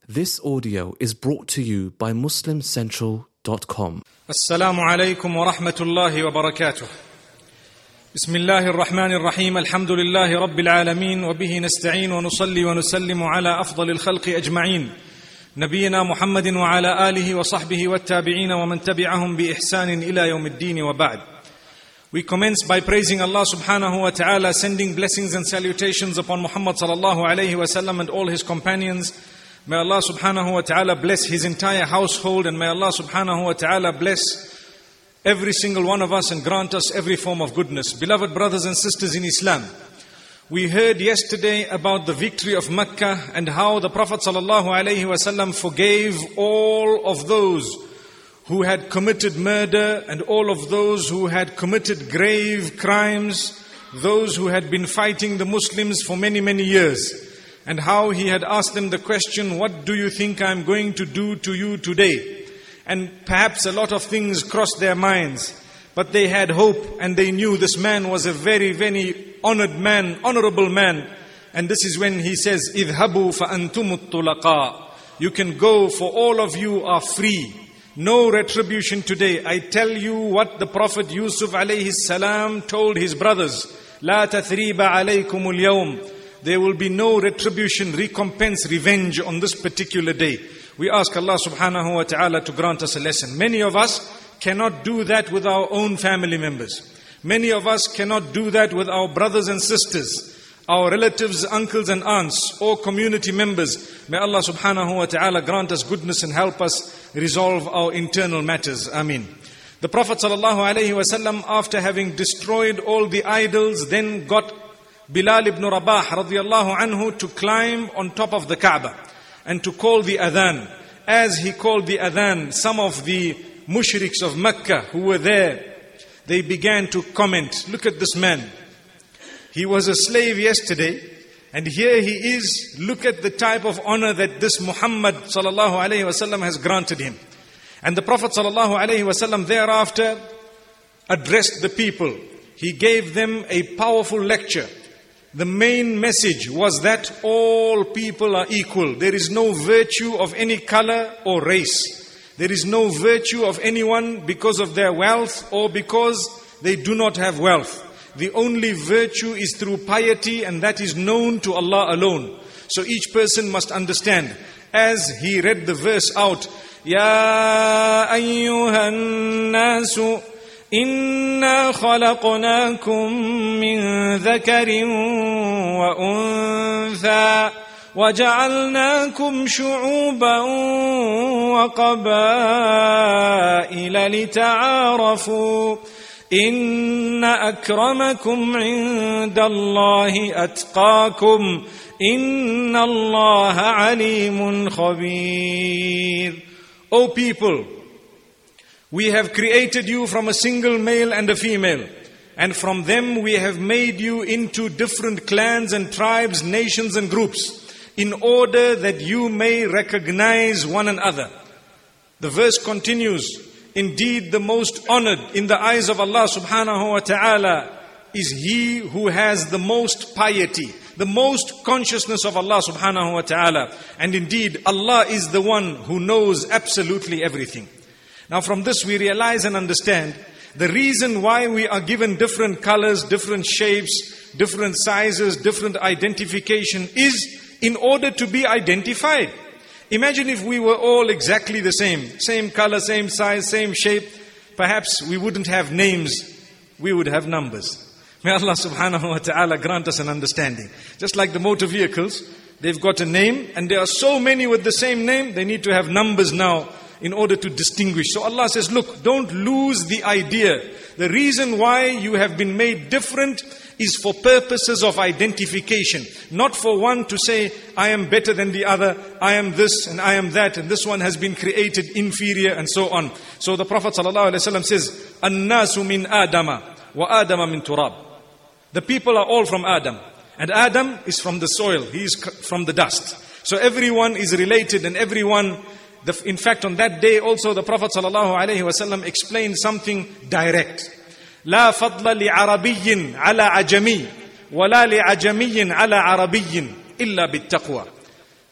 This audio is brought to you by MuslimCentral.com. Assalamu alaikum wa rahmatullahi wa barakatuh. Bismillahir Rahmanir Rahim. Alhamdulillahi Rabbil Alameen. Wa bihi nasta'een wa nusalli wa nusallimu ala afdalil khalqi ajma'een. Nabiyyina Muhammadin wa ala alihi wa sahbihi wa tabi'een wa man tabi'ahum bi ihsanin ila yawmiddin wa ba'd. We commence by praising Allah subhanahu wa ta'ala, sending blessings and salutations upon Muhammad sallallahu alayhi wa sallam and all his companions. May Allah subhanahu wa ta'ala bless his entire household, and may Allah subhanahu wa ta'ala bless every single one of us and grant us every form of goodness. Beloved brothers and sisters in Islam, we heard yesterday about the victory of Mecca and how the Prophet sallallahu alayhi wa sallam forgave all of those who had committed murder and all of those who had committed grave crimes, those who had been fighting the Muslims for many, many years. And how he had asked them the question, what do you think I'm going to do to you today? And perhaps a lot of things crossed their minds, but they had hope and they knew this man was a very, very honored man, honorable man. And this is when he says, اذهبوا فأنتم الطلقاء. You can go, for all of you are free. No retribution today. I tell you what the Prophet Yusuf alayhi salam told his brothers. لا تثريب عليكم اليوم. There will be no retribution, recompense, revenge on this particular day. We ask Allah subhanahu wa ta'ala to grant us a lesson. Many of us cannot do that with our own family members. Many of us cannot do that with our brothers and sisters, our relatives, uncles and aunts, or community members. May Allah subhanahu wa ta'ala grant us goodness and help us resolve our internal matters. Ameen. The Prophet sallallahu alayhi wa sallam, after having destroyed all the idols, then got Bilal ibn Rabah radiyallahu anhu to climb on top of the Kaaba and to call the adhan. As he called the adhan, some of the mushriks of Mecca who were there, they began to comment, look at this man. He was a slave yesterday, and here he is. Look at the type of honor that this Muhammad sallallahu alayhi wasallam has granted him. And the Prophet sallallahu alayhi wasallam thereafter addressed the people. He gave them a powerful lecture. The main message was that all people are equal. There is no virtue of any color or race. There is no virtue of anyone because of their wealth or because they do not have wealth. The only virtue is through piety, and that is known to Allah alone. So each person must understand. As he read the verse out, Ya ayyuhan nasu إِنَّا خَلَقْنَاكُم مِّن ذَكَرٍ وَأُنثَىٰ وَجَعَلْنَاكُمْ شُعُوبًا وَقَبَائِلَ لِتَعَارَفُوا إِنَّ أَكْرَمَكُمْ عِندَ اللَّهِ أَتْقَاكُمْ إِنَّ اللَّهَ عَلِيمٌ خَبِيرٌ. O people, we have created you from a single male and a female, and from them we have made you into different clans and tribes, nations and groups, in order that you may recognize one another. The verse continues, indeed the most honored in the eyes of Allah subhanahu wa ta'ala is he who has the most piety, the most consciousness of Allah subhanahu wa ta'ala. And indeed Allah is the one who knows absolutely everything. Now from this we realize and understand the reason why we are given different colors, different shapes, different sizes, different identification is in order to be identified. Imagine if we were all exactly the same color, same size, same shape. Perhaps we wouldn't have names, we would have numbers. May Allah subhanahu wa ta'ala grant us an understanding. Just like the motor vehicles, they've got a name, and there are so many with the same name, they need to have numbers now in order to distinguish. So Allah says, look, don't lose the idea. The reason why you have been made different is for purposes of identification. Not for one to say, I am better than the other, I am this and I am that, and this one has been created inferior and so on. So the Prophet ﷺ says, An-nasu min Adama wa Adama min turab. The people are all from Adam. And Adam is from the soil, he is from the dust. So everyone is related, and everyone. In fact, on that day also the Prophet ﷺ explained something direct. لا فضل لعربي على عجمي ولا لعجمي على عربي إلا بالتقوى.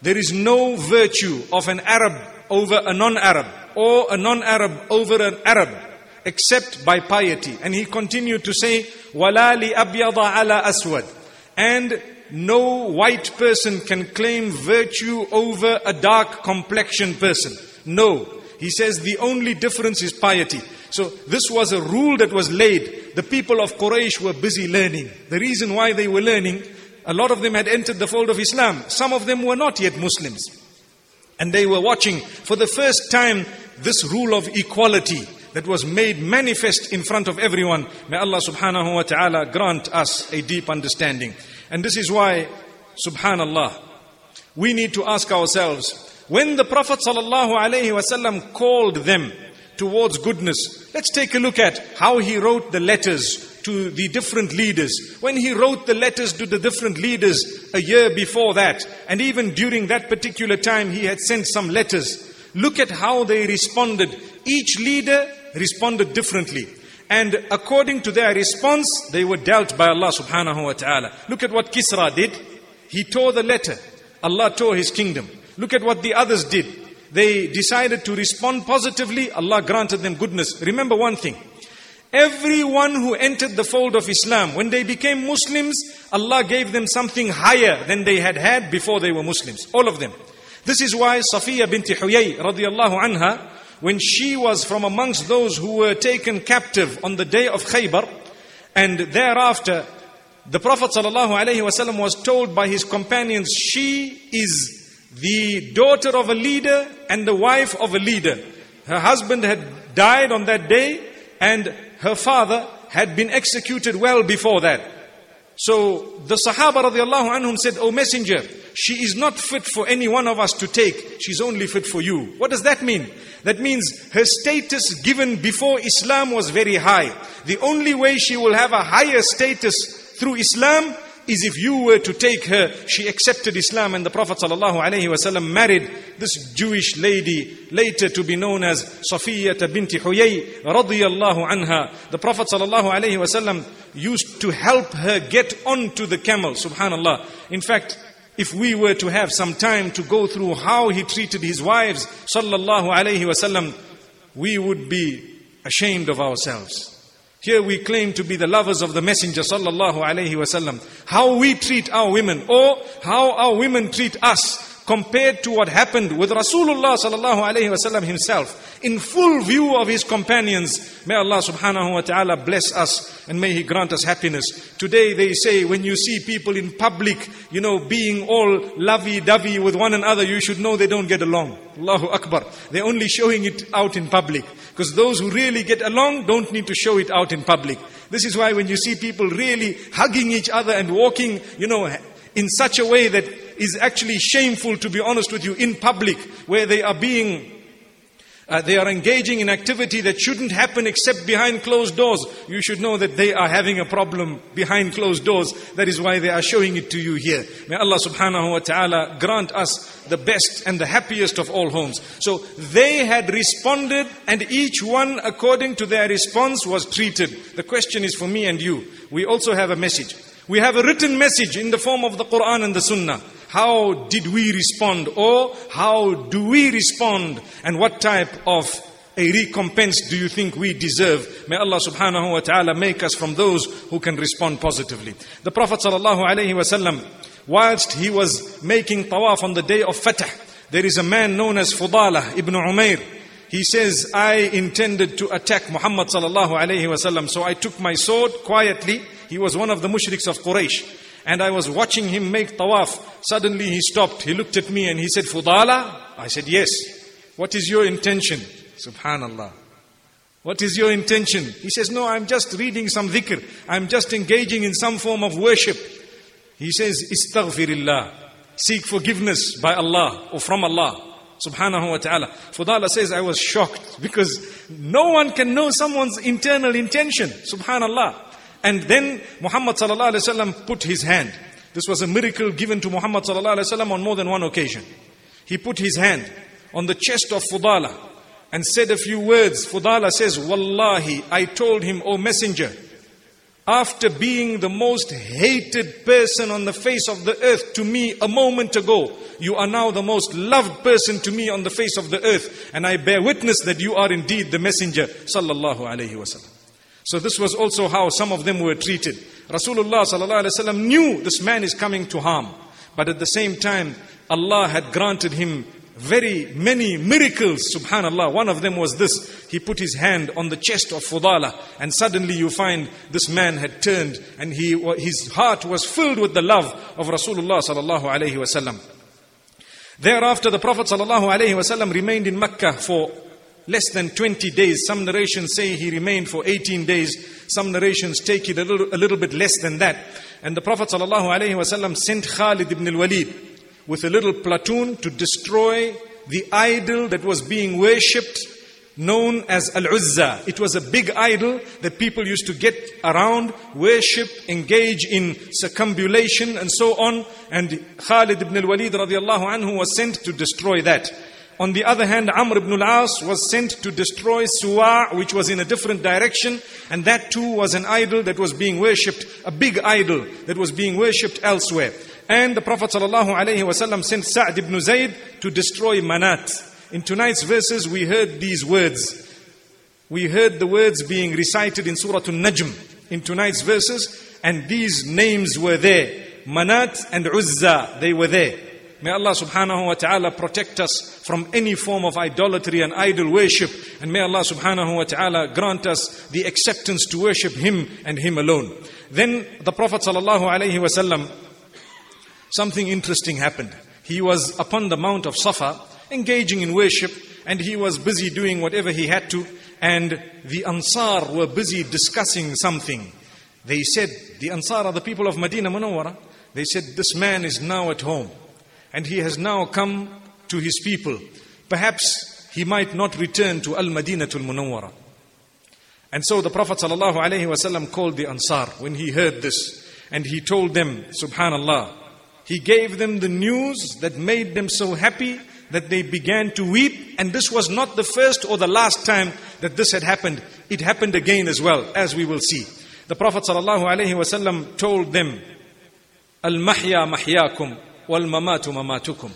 there is no virtue of an Arab over a non-Arab, or a non-Arab over an Arab, except by piety. And he continued to say, وَلَا لِأَبْيَضَ عَلَى أَسْوَدٍ. And no white person can claim virtue over a dark complexioned person. No. He says the only difference is piety. So this was a rule that was laid. The people of Quraysh were busy learning. The reason why they were learning, a lot of them had entered the fold of Islam. Some of them were not yet Muslims. And they were watching for the first time this rule of equality that was made manifest in front of everyone. May Allah subhanahu wa ta'ala grant us a deep understanding. And this is why, subhanallah, we need to ask ourselves, when the Prophet sallallahu alaihi wasallam called them towards goodness, let's take a look at how he wrote the letters to the different leaders. When he wrote the letters to the different leaders a year before that, and even during that particular time he had sent some letters, look at how they responded. Each leader responded differently. And according to their response, they were dealt by Allah subhanahu wa ta'ala. Look at what Kisra did. He tore the letter. Allah tore his kingdom. Look at what the others did. They decided to respond positively. Allah granted them goodness. Remember one thing. Everyone who entered the fold of Islam, when they became Muslims, Allah gave them something higher than they had had before they were Muslims. All of them. This is why Safiya binti Huyay radiyallahu anha, when she was from amongst those who were taken captive on the day of Khaybar, and thereafter the Prophet ﷺ was told by his companions, she is the daughter of a leader and the wife of a leader. Her husband had died on that day and her father had been executed well before that. So the Sahaba radiallahu anhum said, O Messenger, she is not fit for any one of us to take. She's only fit for you. What does that mean? That means her status given before Islam was very high. The only way she will have a higher status through Islam is if you were to take her. She accepted Islam, and the Prophet ﷺ married this Jewish lady, later to be known as Safiyyah binti Huyay radiyallahu anha. The Prophet ﷺ used to help her get onto the camel, subhanallah. In fact, if we were to have some time to go through how he treated his wives, sallallahu alayhi wasallam, we would be ashamed of ourselves. Here we claim to be the lovers of the Messenger, sallallahu alayhi wasallam. How we treat our women, or how our women treat us, compared to what happened with Rasulullah sallallahu alayhi wasallam himself, in full view of his companions. May Allah subhanahu wa ta'ala bless us, and may He grant us happiness. Today they say, when you see people in public, being all lovey-dovey with one another, you should know they don't get along. Allahu Akbar. They're only showing it out in public. Because those who really get along don't need to show it out in public. This is why when you see people really hugging each other and walking, in such a way that is actually shameful, to be honest with you, in public, where they are engaging in activity that shouldn't happen except behind closed doors, you should know that they are having a problem behind closed doors. That is why they are showing it to you here. May Allah subhanahu wa ta'ala grant us the best and the happiest of all homes. So they had responded, and each one according to their response was treated. The question is for me and you. We also have a message. We have a written message in the form of the Quran and the Sunnah. How did we respond, or how do we respond, and what type of a recompense do you think we deserve? May Allah subhanahu wa ta'ala make us from those who can respond positively. The Prophet sallallahu alayhi wa sallam, whilst he was making tawaf on the day of Fatah, there is a man known as Fudala ibn Umair. He says, I intended to attack Muhammad sallallahu alayhi wa sallam, so I took my sword quietly. He was one of the mushriks of Quraysh. And I was watching him make tawaf. Suddenly he stopped. He looked at me and he said, Fudala? I said, yes. What is your intention? Subhanallah. What is your intention? He says, no, I'm just reading some dhikr. I'm just engaging in some form of worship. He says, Istaghfirillah. Seek forgiveness by Allah, or from Allah, subhanahu wa ta'ala. Fudala says, I was shocked, because no one can know someone's internal intention. Subhanallah. And then Muhammad sallallahu alaihi wasallam put his hand. This was a miracle given to Muhammad sallallahu alaihi wasallam on more than one occasion. He put his hand on the chest of Fudala and said a few words. Fudala says, Wallahi, I told him, O Messenger, after being the most hated person on the face of the earth to me a moment ago, you are now the most loved person to me on the face of the earth. And I bear witness that you are indeed the messenger, sallallahu alayhi wasallam. So this was also how some of them were treated. Rasulullah sallallahu alayhi wasallam knew this man is coming to harm. But at the same time, Allah had granted him very many miracles, subhanallah. One of them was this. He put his hand on the chest of Fudala, and suddenly you find this man had turned, and his heart was filled with the love of Rasulullah sallallahu alayhi wasallam. Thereafter, the Prophet sallallahu alayhi wasallam remained in Mecca for less than 20 days. Some narrations say he remained for 18 days. Some narrations take it a little bit less than that. And the Prophet sallallahu alayhi wasallam sent Khalid ibn al-Walid with a little platoon to destroy the idol that was being worshipped, known as Al-Uzza. It was a big idol that people used to get around, worship, engage in circumambulation and so on. And Khalid ibn al-Walid radiallahu anhu was sent to destroy that. On the other hand, Amr ibn al-As was sent to destroy Suwa', which was in a different direction. And that too was an idol that was being worshipped, a big idol that was being worshipped elsewhere. And the Prophet ﷺ sent Sa'd ibn Zayd to destroy Manat. In tonight's verses we heard these words. We heard the words being recited in Surah An-Najm in tonight's verses, and these names were there. Manat and Uzza, they were there. May Allah subhanahu wa ta'ala protect us from any form of idolatry and idol worship. And may Allah subhanahu wa ta'ala grant us the acceptance to worship Him and Him alone. Then the Prophet ﷺ, something interesting happened. He was upon the Mount of Safa, engaging in worship, and he was busy doing whatever he had to. And the Ansar were busy discussing something. They said, the Ansar are the people of Medina Munawwara. They said, this man is now at home, and he has now come to his people. Perhaps he might not return to Al-Madinatul Munawwara. And so the Prophet ﷺ called the Ansar when he heard this, and he told them, subhanallah, he gave them the news that made them so happy that they began to weep. And this was not the first or the last time that this had happened. It happened again as well, as we will see. The Prophet ﷺ told them, Al-mahya mahyakum wal-mamatu mamatukum.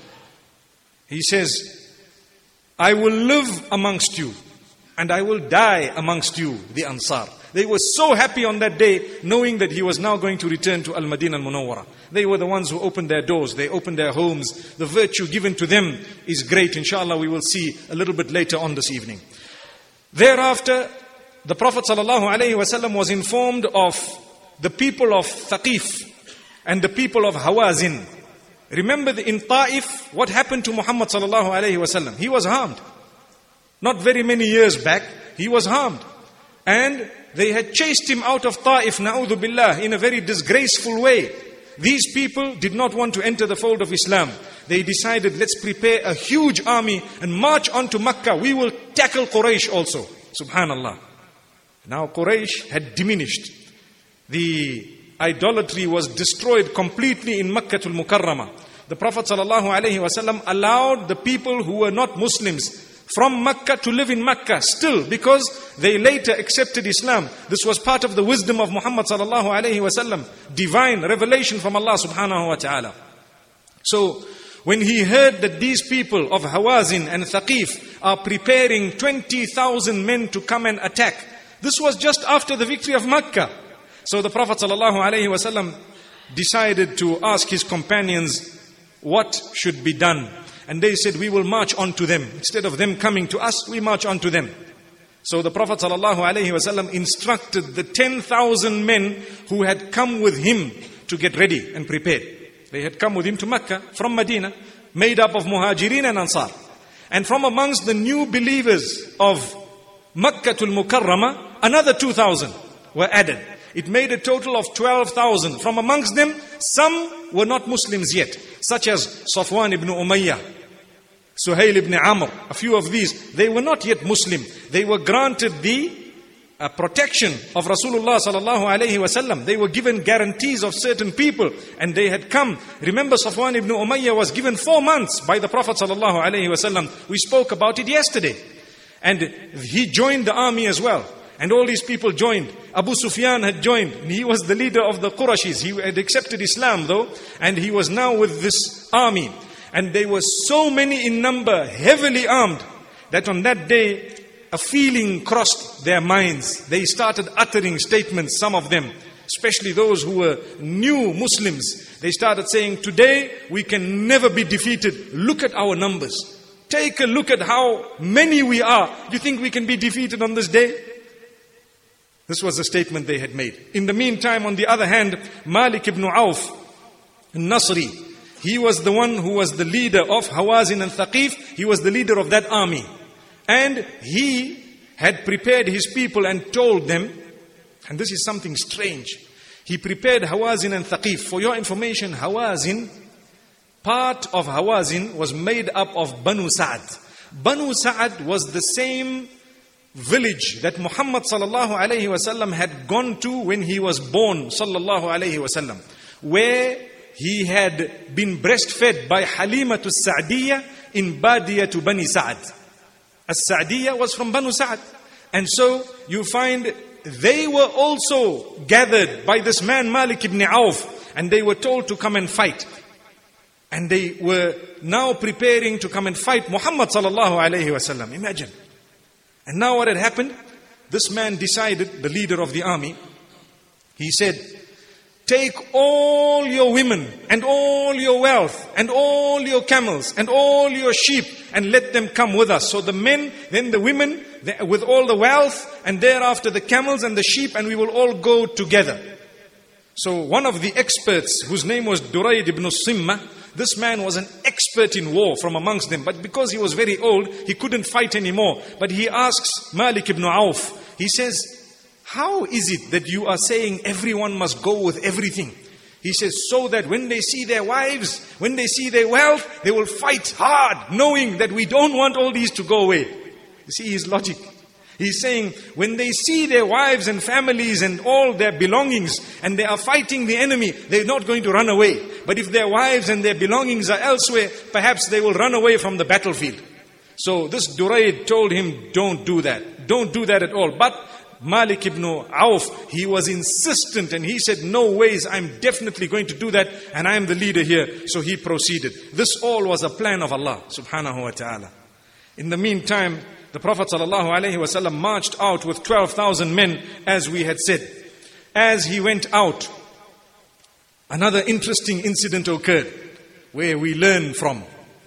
He says, I will live amongst you and I will die amongst you, the Ansar. They were so happy on that day, knowing that he was now going to return to Al-Madinah Al-Munawwara. They were the ones who opened their doors, they opened their homes. The virtue given to them is great. Inshallah, we will see a little bit later on this evening. Thereafter, the Prophet ﷺ was informed of the people of Thaqif and the people of Hawazin. Remember in Ta'if, what happened to Muhammad ﷺ? He was harmed. Not very many years back, he was harmed. And they had chased him out of Ta'if, na'udhu billah, in a very disgraceful way. These people did not want to enter the fold of Islam. They decided, let's prepare a huge army and march on to Makkah. We will tackle Quraysh also. Subhanallah. Now Quraysh had diminished. The idolatry was destroyed completely in Makkah al-Mukarramah. The Prophet ﷺ allowed the people who were not Muslims from Makkah to live in Makkah still, because they later accepted Islam. This was part of the wisdom of Muhammad sallallahu alayhi wasallam, divine revelation from Allah subhanahu wa ta'ala. So when he heard that these people of Hawazin and Thaqif are preparing 20,000 men to come and attack, this was just after the victory of Makkah. So the Prophet sallallahu alayhi wasallam decided to ask his companions what should be done. And they said, we will march on to them. Instead of them coming to us, we march on to them. So the Prophet ﷺ instructed the 10,000 men who had come with him to get ready and prepared. They had come with him to Mecca from Medina, made up of Muhajirin and Ansar. And from amongst the new believers of Makkatul Mukarramah, another 2,000 were added. It made a total of 12,000. From amongst them, some were not Muslims yet, such as Safwan ibn Umayyah, Suhail ibn Amr, a few of these. They were not yet Muslim. They were granted the protection of Rasulullah sallallahu alayhi wasallam. They were given guarantees of certain people, and they had come. Remember, Safwan ibn Umayyah was given 4 months by the Prophet sallallahu alayhi wasallam. We spoke about it yesterday. And he joined the army as well. And all these people joined. Abu Sufyan had joined. And he was the leader of the Qurashis. He had accepted Islam though. And he was now with this army. And they were so many in number, heavily armed, that on that day, a feeling crossed their minds. They started uttering statements, some of them, especially those who were new Muslims. They started saying, today we can never be defeated. Look at our numbers. Take a look at how many we are. Do you think we can be defeated on this day? This was a statement they had made. In the meantime, on the other hand, Malik ibn Auf al-Nasri, he was the one who was the leader of Hawazin and Thaqif. He was the leader of that army. And he had prepared his people and told them, and this is something strange. He prepared Hawazin and Thaqif. For your information, Hawazin, part of Hawazin was made up of Banu Sa'ad. Banu Sa'ad was the same village that Muhammad sallallahu alayhi wasallam had gone to when he was born sallallahu alayhi wasallam, where he had been breastfed by Halimatu Sa'diyya in Badiyatu Bani Sa'ad. As-Sa'diyya was from Banu Sa'ad. And so you find they were also gathered by this man Malik ibn Auf, and they were told to come and fight. And they were now preparing to come and fight Muhammad sallallahu alayhi wasallam. Imagine. And now what had happened? This man decided, the leader of the army, he said, take all your women and all your wealth and all your camels and all your sheep and let them come with us. So the men, then the women, with all the wealth, and thereafter the camels and the sheep, and we will all go together. So one of the experts, whose name was Durayd ibn Simma, this man was an expert in war from amongst them. But because he was very old, he couldn't fight anymore. But he asks Malik ibn Auf, he says, how is it that you are saying everyone must go with everything? He says, so that when they see their wives, when they see their wealth, they will fight hard, knowing that we don't want all these to go away. You see his logic. He's saying, when they see their wives and families and all their belongings, and they are fighting the enemy, they're not going to run away. But if their wives and their belongings are elsewhere, perhaps they will run away from the battlefield. So this Durayd told him, don't do that. Don't do that at all. But Malik ibn Auf, he was insistent, and he said, no ways, I'm definitely going to do that, and I am the leader here. So he proceeded. This all was a plan of Allah subhanahu wa ta'ala. In the meantime, the Prophet ﷺ marched out with 12,000 men, as we had said. As he went out, another interesting incident occurred, where we learn from.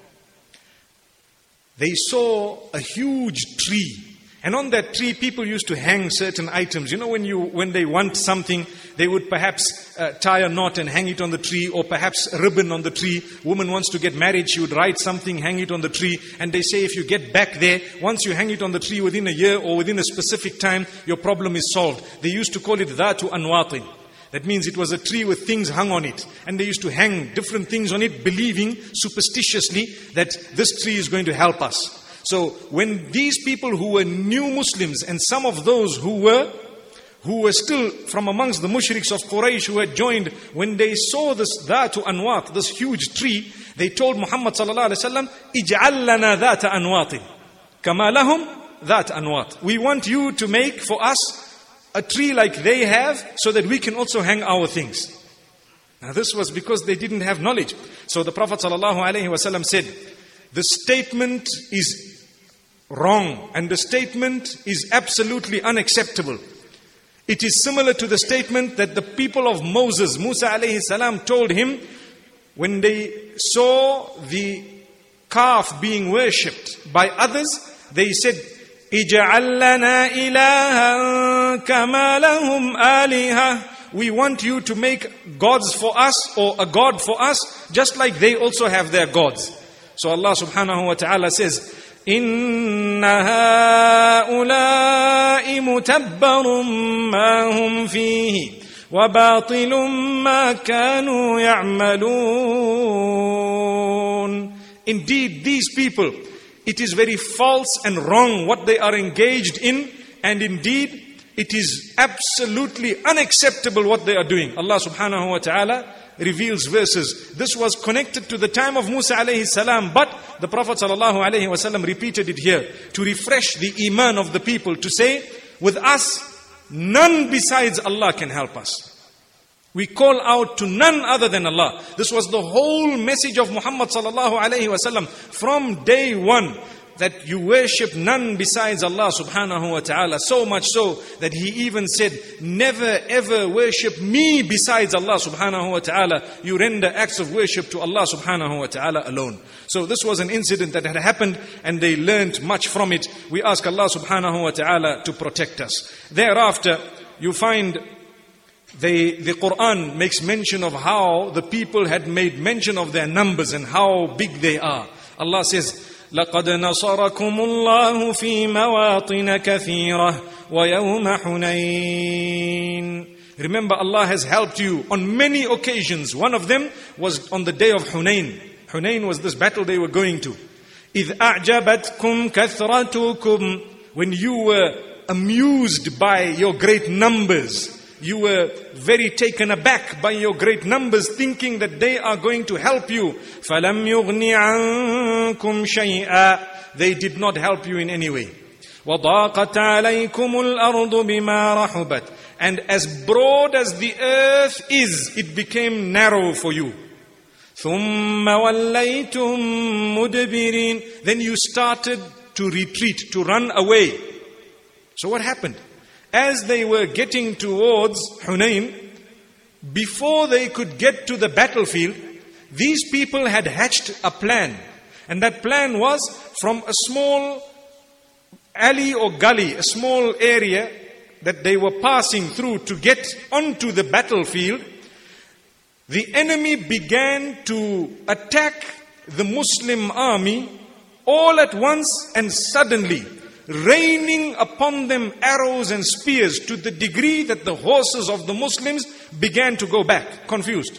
They saw a huge tree. And on that tree, people used to hang certain items. You know, when they want something, they would perhaps tie a knot and hang it on the tree, or perhaps a ribbon on the tree. Woman wants to get married, she would write something, hang it on the tree. And they say if you get back there, once you hang it on the tree within a year or within a specific time, your problem is solved. They used to call it dhatu anwatin. That means it was a tree with things hung on it. And they used to hang different things on it, believing superstitiously that this tree is going to help us. So when these people who were new Muslims, and some of those who were still from amongst the mushriks of Quraysh who had joined, when they saw this dhatu anwat, this huge tree, they told Muhammad sallallahu alaihi wasallam, ij'al lana dhata anwatin kama lahum dhat anwat. We want you to make for us a tree like they have, so that we can also hang our things. Now this was because they didn't have knowledge. So the Prophet sallallahu alaihi wasallam said, the statement is wrong, and the statement is absolutely unacceptable. It is similar to the statement that the people of Moses, Musa alayhi salam, told him when they saw the calf being worshipped by others. They said, "Ij'al lana ilahan kama lahum aliha." We want you to make gods for us, or a god for us, just like they also have their gods. So Allah subhanahu wa ta'ala says, Inna ha'ulai mutabbarum ma hum fihi wa batilum ma kanu ya'malun. Indeed, these people, it is very false and wrong what they are engaged in, and indeed it is absolutely unacceptable what they are doing. Allah subhanahu wa ta'ala reveals verses. This was connected to the time of Musa alayhi salam, but the Prophet sallallahu alayhi wasallam repeated it here to refresh the iman of the people, to say, with us, none besides Allah can help us. We call out to none other than Allah. This was the whole message of Muhammad sallallahu alaihi wasallam from day one, that you worship none besides Allah subhanahu wa ta'ala. So much so that he even said, never ever worship me besides Allah subhanahu wa ta'ala. You render acts of worship to Allah subhanahu wa ta'ala alone. So this was an incident that had happened, and they learned much from it. We ask Allah subhanahu wa ta'ala to protect us. Thereafter, you find the Quran makes mention of how the people had made mention of their numbers and how big they are. Allah says, لَقَدْ نَصَرَكُمُ اللَّهُ فِي مَوَاطِنَ كَثِيرَةٍ وَيَوْمَ حُنَيْنٍ. Remember, Allah has helped you on many occasions. One of them was on the day of Hunayn. Hunayn was this battle they were going to. إِذْ أَعْجَبَتْكُمْ كَثْرَتُكُمْ. When you were amused by your great numbers, you were very taken aback by your great numbers, thinking that they are going to help you. فَلَمْ يُغْنِ عَنْكُمْ شَيْئًا. They did not help you in any way. وَضَاقَتْ عَلَيْكُمُ الْأَرْضُ بِمَا رَحُبَتْ. And as broad as the earth is, it became narrow for you. ثُمَّ وَلَّيْتُمْ مُدْبِرِينَ. Then you started to retreat, to run away. So what happened? As they were getting towards Hunayn, before they could get to the battlefield, these people had hatched a plan. And that plan was, from a small alley or gully, a small area that they were passing through to get onto the battlefield, the enemy began to attack the Muslim army all at once and suddenly, raining upon them arrows and spears to the degree that the horses of the Muslims began to go back, confused.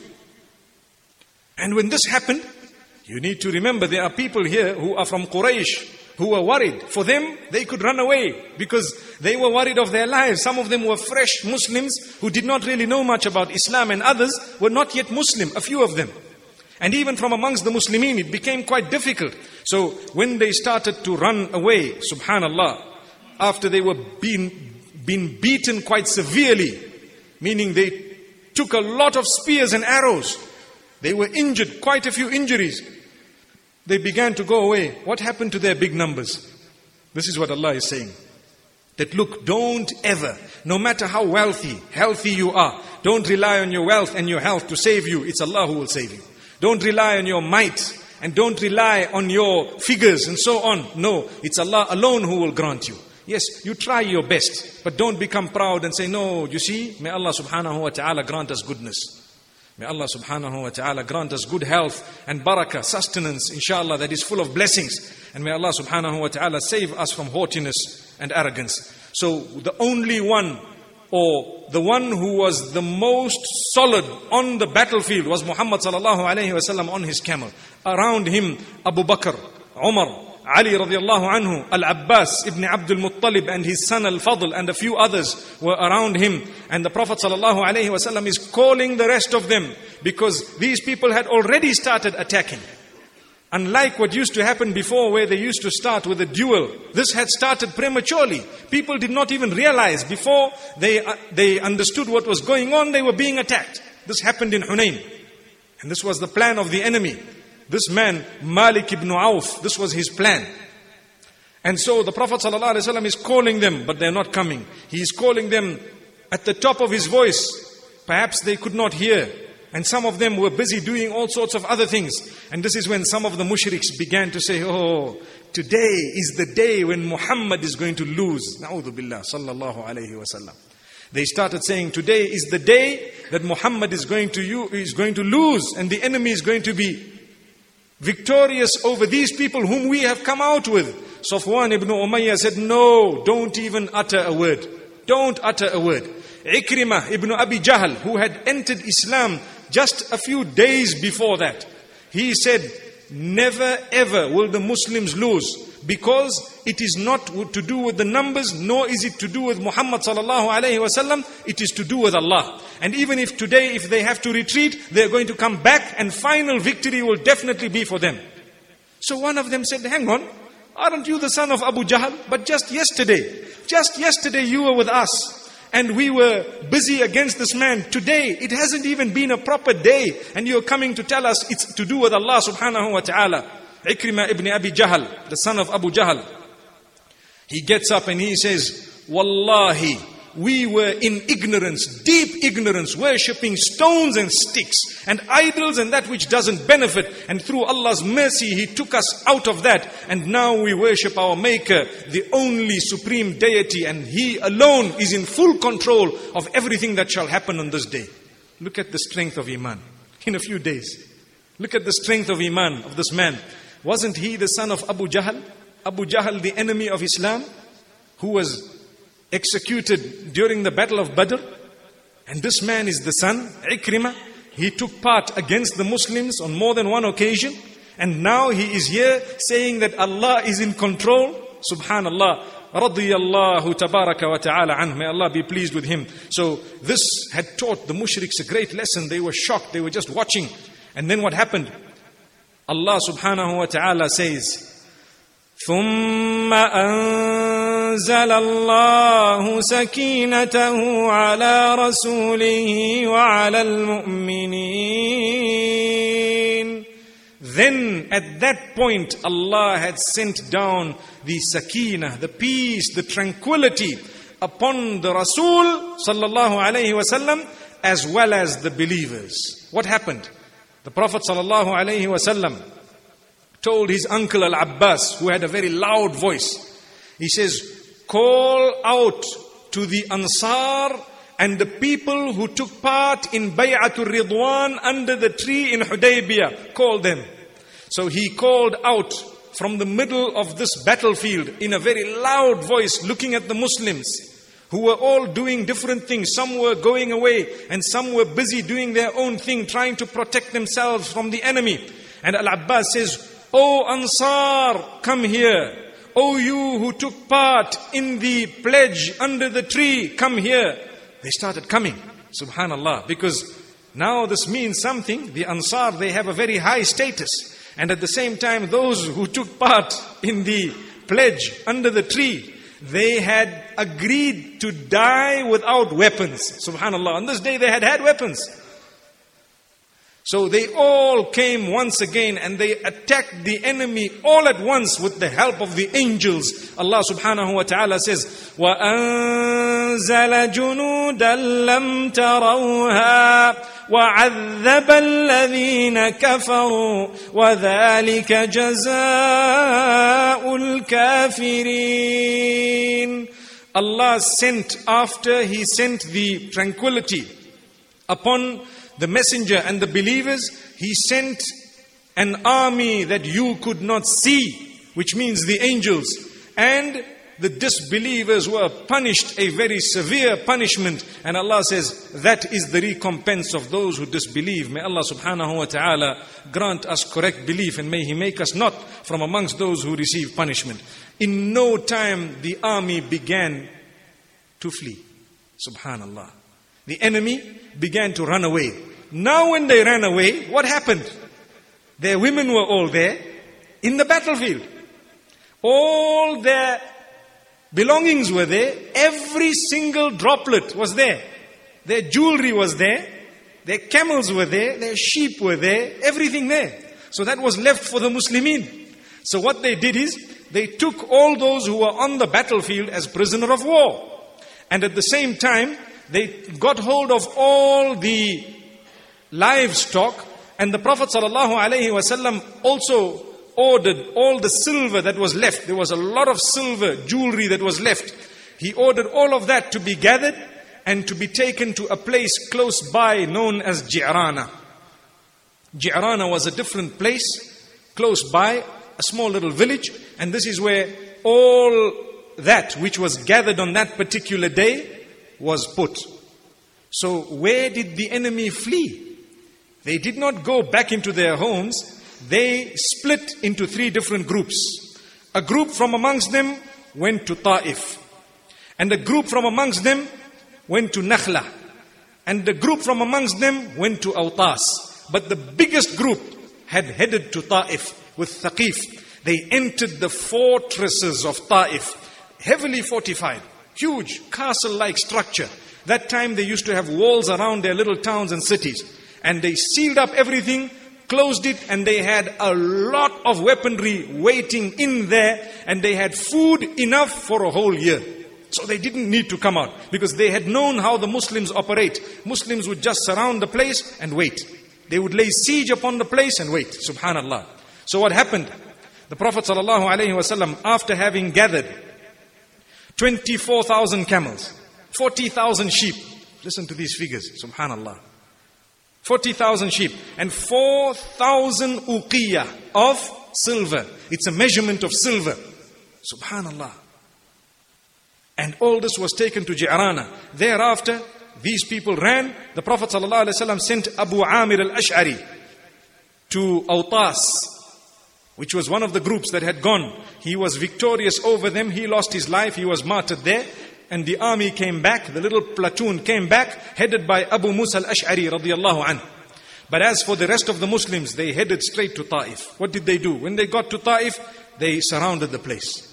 And when this happened, you need to remember there are people here who are from Quraysh who were worried. For them, they could run away because they were worried of their lives. Some of them were fresh Muslims who did not really know much about Islam, and others were not yet Muslim, a few of them. And even from amongst the Muslimin, it became quite difficult. So when they started to run away, subhanallah, after they were been beaten quite severely, meaning they took a lot of spears and arrows, they were injured, quite a few injuries, they began to go away. What happened to their big numbers? This is what Allah is saying. That look, don't ever, no matter how healthy you are, don't rely on your wealth and your health to save you. It's Allah who will save you. Don't rely on your might and don't rely on your figures and so on. No, it's Allah alone who will grant you. Yes, you try your best, but don't become proud and say, no, you see, may Allah subhanahu wa ta'ala grant us goodness. May Allah subhanahu wa ta'ala grant us good health and barakah, sustenance, inshallah, that is full of blessings. And may Allah subhanahu wa ta'ala save us from haughtiness and arrogance. So the only one, or the one who was the most solid on the battlefield, was Muhammad sallallahu alayhi wasallam on his camel. Around him, Abu Bakr, Umar, Ali radiallahu anhu, Al-Abbas ibn Abdul Muttalib and his son Al-Fadl and a few others were around him. And the Prophet sallallahu alayhi wasallam is calling the rest of them because these people had already started attacking. Unlike what used to happen before, where they used to start with a duel, this had started prematurely. People did not even realize. Before they understood what was going on, they were being attacked. This happened in Hunayn. And this was the plan of the enemy. This man, Malik ibn Auf, this was his plan. And so the Prophet ﷺ is calling them, but they're not coming. He is calling them at the top of his voice. Perhaps they could not hear. And some of them were busy doing all sorts of other things. And this is when some of the mushriks began to say, oh, today is the day when Muhammad is going to lose. Na'udhu billah, sallallahu alayhi wa sallam. They started saying, today is the day that Muhammad is going to lose, and the enemy is going to be victorious over these people whom we have come out with. Safwan ibn Umayyah said, no, don't even utter a word. Don't utter a word. Ikrimah ibn Abi Jahl, who had entered Islam just a few days before that, he said, never ever will the Muslims lose, because it is not to do with the numbers, nor is it to do with Muhammad sallallahu alayhi wasallam. It is to do with Allah. And even if today, if they have to retreat, they are going to come back, and final victory will definitely be for them. So one of them said, hang on, aren't you the son of Abu Jahl? But just yesterday just yesterday you were with us and we were busy against this man. Today, it hasn't even been a proper day and you're coming to tell us it's to do with Allah subhanahu wa ta'ala. Ikrimah ibn Abi Jahl, the son of Abu Jahl, he gets up and he says, Wallahi, we were in ignorance, deep ignorance, worshipping stones and sticks and idols and that which doesn't benefit. And through Allah's mercy, He took us out of that. And now we worship our Maker, the only supreme deity. And He alone is in full control of everything that shall happen on this day. Look at the strength of Iman in a few days. Look at the strength of Iman of this man. Wasn't he the son of Abu Jahl? Abu Jahl, the enemy of Islam, who was executed during the battle of Badr. And this man is the son, Ikrimah. He took part against the Muslims on more than one occasion. And now he is here saying that Allah is in control. Subhanallah. Radiyallahu tabaraka wa ta'ala anhu. May Allah be pleased with him. So this had taught the mushriks a great lesson. They were shocked. They were just watching. And then what happened? Allah subhanahu wa ta'ala says, ثُمَّ أَنزَلَ اللَّهُ سَكِينَتَهُ عَلَى رَسُولِهِ وَعَلَى الْمُؤْمِنِينَ. Then at that point Allah had sent down the sakeenah, the peace, the tranquility upon the Rasul sallallahu alayhi wasallam as well as the believers. What happened? The Prophet sallallahu alayhi wasallam told his uncle Al-Abbas, who had a very loud voice. He says, call out to the Ansar and the people who took part in Bay'atul Ridwan under the tree in Hudaybiyah. Call them. So he called out from the middle of this battlefield in a very loud voice, looking at the Muslims who were all doing different things. Some were going away and some were busy doing their own thing, trying to protect themselves from the enemy. And Al-Abbas says, O Ansar, come here. O you who took part in the pledge under the tree, come here. They started coming, subhanallah, because now this means something. The Ansar, they have a very high status. And at the same time, those who took part in the pledge under the tree, they had agreed to die without weapons, subhanallah. On this day they had weapons. So they all came once again and they attacked the enemy all at once with the help of the angels. Allah subhanahu wa ta'ala says, وَأَنزَلَ جُنُودًا لَمْ تَرَوْهَا وَعَذَّبَ الَّذِينَ كَفَرُوا وَذَلِكَ جَزَاءُ الْكَافِرِينَ. Allah sent, after He sent the tranquility upon the messenger and the believers, He sent an army that you could not see, which means the angels. And the disbelievers were punished a very severe punishment. And Allah says, that is the recompense of those who disbelieve. May Allah subhanahu wa ta'ala grant us correct belief, and may He make us not from amongst those who receive punishment. In no time the army began to flee. Subhanallah. The enemy began to run away. Now when they ran away, what happened? Their women were all there in the battlefield. All their belongings were there. Every single droplet was there. Their jewelry was there. Their camels were there. Their sheep were there. Everything there. So that was left for the Muslimin. So what they did is, they took all those who were on the battlefield as prisoner of war. And at the same time, they got hold of all the livestock, and the Prophet ﷺ also ordered all the silver that was left. There was a lot of silver jewelry that was left. He ordered all of that to be gathered and to be taken to a place close by known as Ji'rana. Ji'rana was a different place close by, a small little village, and this is where all that which was gathered on that particular day was put. So where did the enemy flee? They did not go back into their homes. They split into 3 different groups. A group from amongst them went to Ta'if. And a group from amongst them went to Nakhla. And the group from amongst them went to Awtas. But the biggest group had headed to Ta'if with Thaqif. They entered the fortresses of Ta'if, heavily fortified. Huge castle-like structure. That time they used to have walls around their little towns and cities. And they sealed up everything, closed it, and they had a lot of weaponry waiting in there, and they had food enough for a whole year. So they didn't need to come out, because they had known how the Muslims operate. Muslims would just surround the place and wait. They would lay siege upon the place and wait. Subhanallah. So what happened? The Prophet ﷺ, after having gathered 24,000 camels, 40,000 sheep. Listen to these figures. Subhanallah. 40,000 sheep and 4,000 uqiyah of silver. It's a measurement of silver. Subhanallah. And all this was taken to Ji'rana. Thereafter, these people ran. The Prophet ﷺ sent Abu Amir al-Ash'ari to Awtas, which was one of the groups that had gone. He was victorious over them. He lost his life. He was martyred there. And the army came back. The little platoon came back, headed by Abu Musa al-Ash'ari radiyallahu anhu. But as for the rest of the Muslims, they headed straight to Ta'if. What did they do? When they got to Ta'if, they surrounded the place.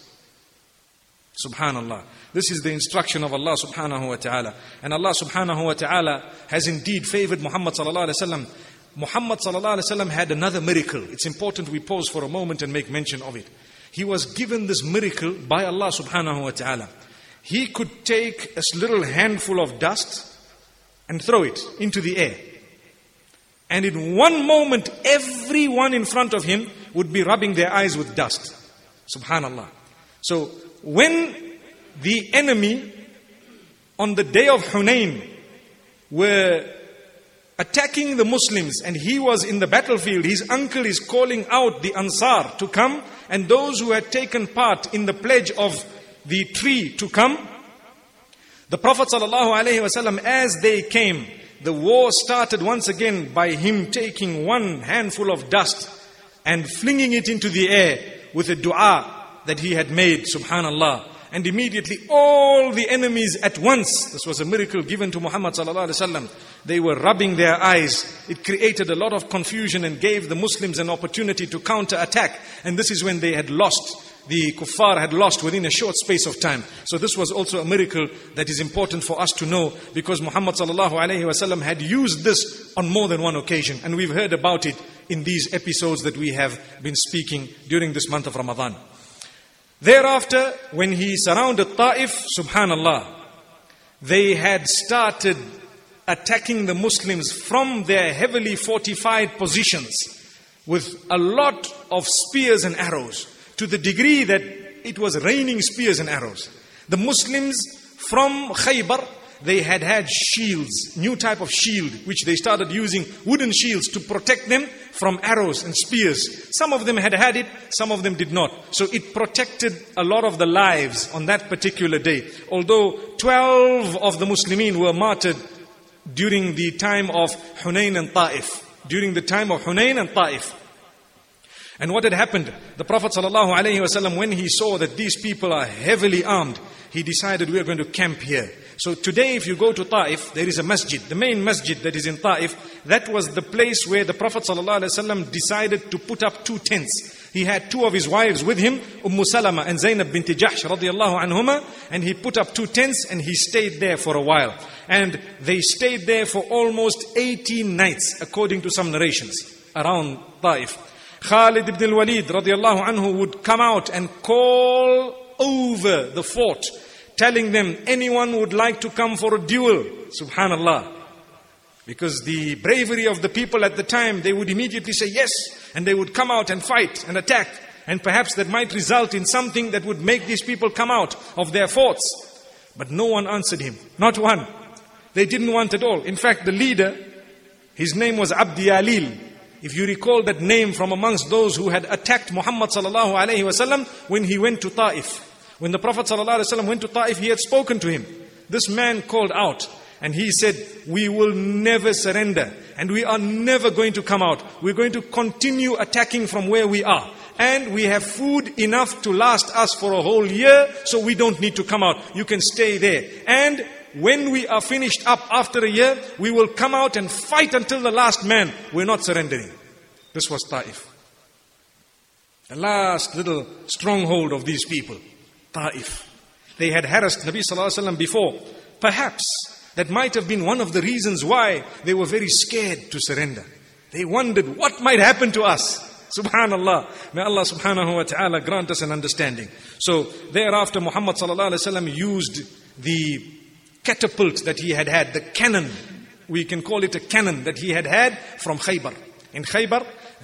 Subhanallah. This is the instruction of Allah subhanahu wa ta'ala. And Allah subhanahu wa ta'ala has indeed favored Muhammad sallallahu alayhi wa sallam. Muhammad sallallahu alayhi wa sallam had another miracle. It's important we pause for a moment and make mention of it. He was given this miracle by Allah subhanahu wa ta'ala. He could take a little handful of dust and throw it into the air. And in one moment, everyone in front of him would be rubbing their eyes with dust. Subhanallah. So when the enemy on the day of Hunayn were attacking the Muslims and he was in the battlefield, his uncle is calling out the Ansar to come, and those who had taken part in the pledge of the tree to come. The Prophet ﷺ, as they came, the war started once again by him taking one handful of dust and flinging it into the air with a dua that he had made, subhanallah. And immediately all the enemies at once, this was a miracle given to Muhammad ﷺ, they were rubbing their eyes. It created a lot of confusion and gave the Muslims an opportunity to counter-attack. And this is when they had lost. The kuffar had lost within a short space of time. So this was also a miracle that is important for us to know, because Muhammad ﷺ had used this on more than one occasion. And we've heard about it in these episodes that we have been speaking during this month of Ramadan. Thereafter, when he surrounded Ta'if, subhanallah, they had started attacking the Muslims from their heavily fortified positions with a lot of spears and arrows, to the degree that it was raining spears and arrows. The Muslims from Khaybar, they had had shields, new type of shield, which they started using wooden shields to protect them from arrows and spears. Some of them had had it, some of them did not. So it protected a lot of the lives on that particular day. Although 12 of the Muslimin were martyred during the time of Hunayn and Ta'if. During the time of Hunayn and Ta'if. And what had happened? The Prophet ﷺ, when he saw that these people are heavily armed, he decided, we are going to camp here. So today if you go to Ta'if, there is a masjid. The main masjid that is in Ta'if, that was the place where the Prophet ﷺ decided to put up 2 tents. He had 2 of his wives with him, Salama and Zainab bint Jahsh radiyallahu anhuma, and he put up 2 tents and he stayed there for a while. And they stayed there for almost 18 nights, according to some narrations, around Ta'if. Khalid ibn al-Walid radiyallahu anhu would come out and call over the fort, telling them anyone would like to come for a duel. Subhanallah. Because the bravery of the people at the time, they would immediately say yes, and they would come out and fight and attack. And perhaps that might result in something that would make these people come out of their forts. But no one answered him. Not one. They didn't want at all. In fact, the leader, his name was Abdi Yalil. If you recall that name from amongst those who had attacked Muhammad sallallahu alaihi wasallam when he went to Ta'if. When the Prophet sallallahu alaihi wasallam went to Ta'if, he had spoken to him. This man called out and he said, we will never surrender and we are never going to come out. We're going to continue attacking from where we are. And we have food enough to last us for a whole year, so we don't need to come out. You can stay there. And when we are finished up after a year, we will come out and fight until the last man. We're not surrendering. This was Ta'if. The last little stronghold of these people. Ta'if. they had harassed Nabi sallallahu alaihi wasallam before. Perhaps that might have been one of the reasons why they were very scared to surrender. They wondered what might happen to us. Subhanallah. May Allah subhanahu wa ta'ala grant us an understanding. So thereafter Muhammad sallallahu alaihi wasallam used the catapult that he had, the cannon. We can call it a cannon that he had from Khaybar. In Khaybar,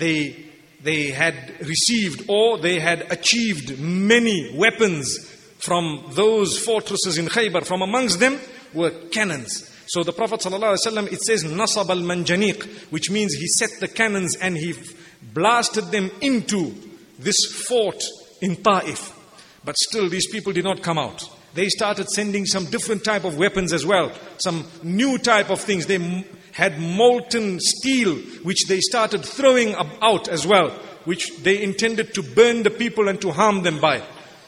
they had received or they had achieved many weapons from those fortresses in Khaybar. From amongst them were cannons. So the Prophet ﷺ, it says, Nasab al-Manjaniq, which means he set the cannons and he blasted them into this fort in Ta'if. But still these people did not come out. They started sending some different type of weapons as well. Some new type of things. They had molten steel, which they started throwing out as well, which they intended to burn the people and to harm them by.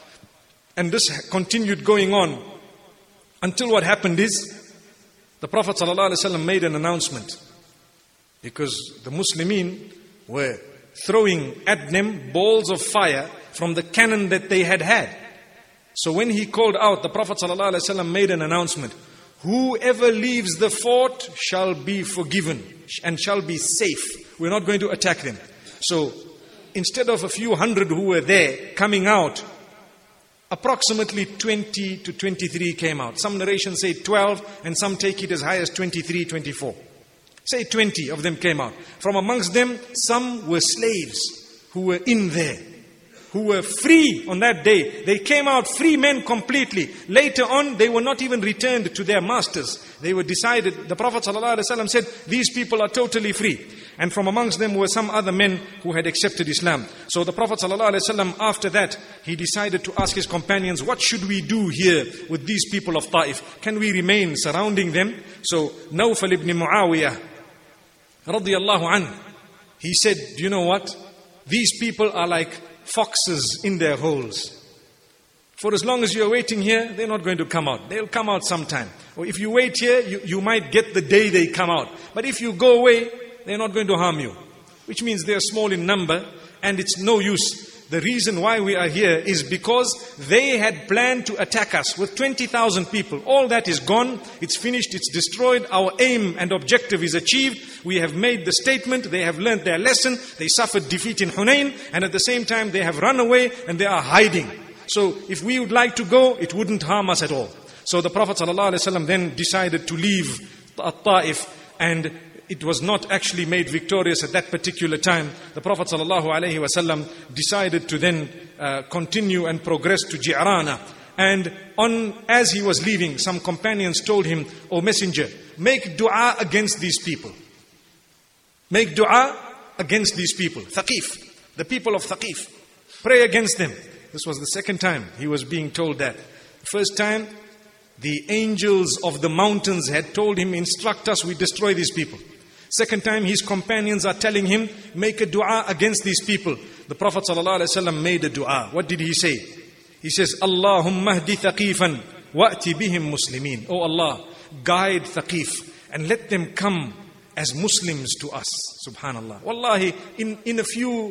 And this continued going on until what happened is, the Prophet ﷺ made an announcement, because the Muslimin were throwing at them balls of fire from the cannon that they had. So when he called out, the Prophet ﷺ made an announcement. Whoever leaves the fort shall be forgiven and shall be safe. We're not going to attack them. So instead of a few hundred who were there coming out, approximately 20 to 23 came out. Some narrations say 12 and some take it as high as 23, 24. Say 20 of them came out. From amongst them, some were slaves who were in there, who were free on that day. They came out free men completely. Later on, they were not even returned to their masters. They were decided, the Prophet ﷺ said, these people are totally free. And from amongst them were some other men who had accepted Islam. So the Prophet ﷺ, after that, he decided to ask his companions, what should we do here with these people of Ta'if? Can we remain surrounding them? So Nawfal ibn Muawiyah, radiyallahu anhu, he said, do you know what? These people are like foxes in their holes. For as long as you're waiting here, they're not going to come out. They'll come out sometime. Or if you wait here, you might get the day they come out. But if you go away, they're not going to harm you. Which means they're small in number and it's no use. The reason why we are here is because they had planned to attack us with 20,000 people. All that is gone. It's finished. It's destroyed. Our aim and objective is achieved. We have made the statement. They have learned their lesson. They suffered defeat in Hunain. And at the same time, they have run away and they are hiding. So if we would like to go, it wouldn't harm us at all. So the Prophet ﷺ then decided to leave Ta'if, and it was not actually made victorious at that particular time. The Prophet ﷺ decided to then continue and progress to Ji'rana. And as he was leaving, some companions told him, O Messenger, make dua against these people. Make dua against these people. Thaqif, the people of Thaqif. Pray against them. This was the second time he was being told that. First time, the angels of the mountains had told him, instruct us, we destroy these people. Second time, his companions are telling him, make a dua against these people. The Prophet ﷺ made a dua. What did he say? He says, Allahumma hdi thaqifan wa'ti bihim muslimin. Oh Allah, guide Thaqif and let them come as Muslims to us. Subhanallah. Wallahi, in a few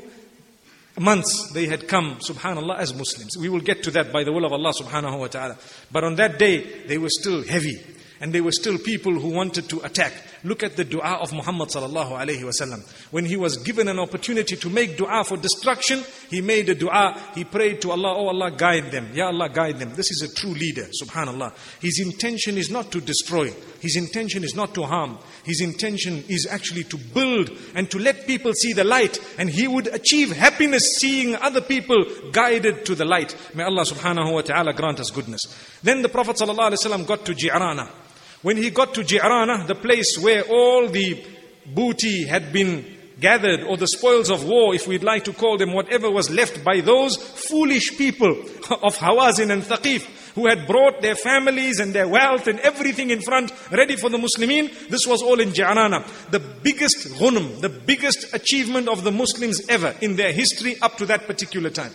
months they had come, subhanallah, as Muslims. We will get to that by the will of Allah subhanahu wa ta'ala. But on that day, they were still heavy. And they were still people who wanted to attack. Look at the dua of Muhammad sallallahu alayhi wa sallam. When he was given an opportunity to make dua for destruction, he made a dua. He prayed to Allah, oh Allah, guide them. Ya Allah, guide them. This is a true leader, subhanallah. His intention is not to destroy. His intention is not to harm. His intention is actually to build and to let people see the light. And he would achieve happiness seeing other people guided to the light. May Allah subhanahu wa ta'ala grant us goodness. Then the Prophet sallallahu alayhi wa sallam got to Ji'rana. When he got to Ji'rana, the place where all the booty had been gathered, or the spoils of war, if we'd like to call them, whatever was left by those foolish people of Hawazin and Thaqif, who had brought their families and their wealth and everything in front, ready for the Muslimin, this was all in Ji'rana. The biggest ghunm, the biggest achievement of the Muslims ever in their history up to that particular time.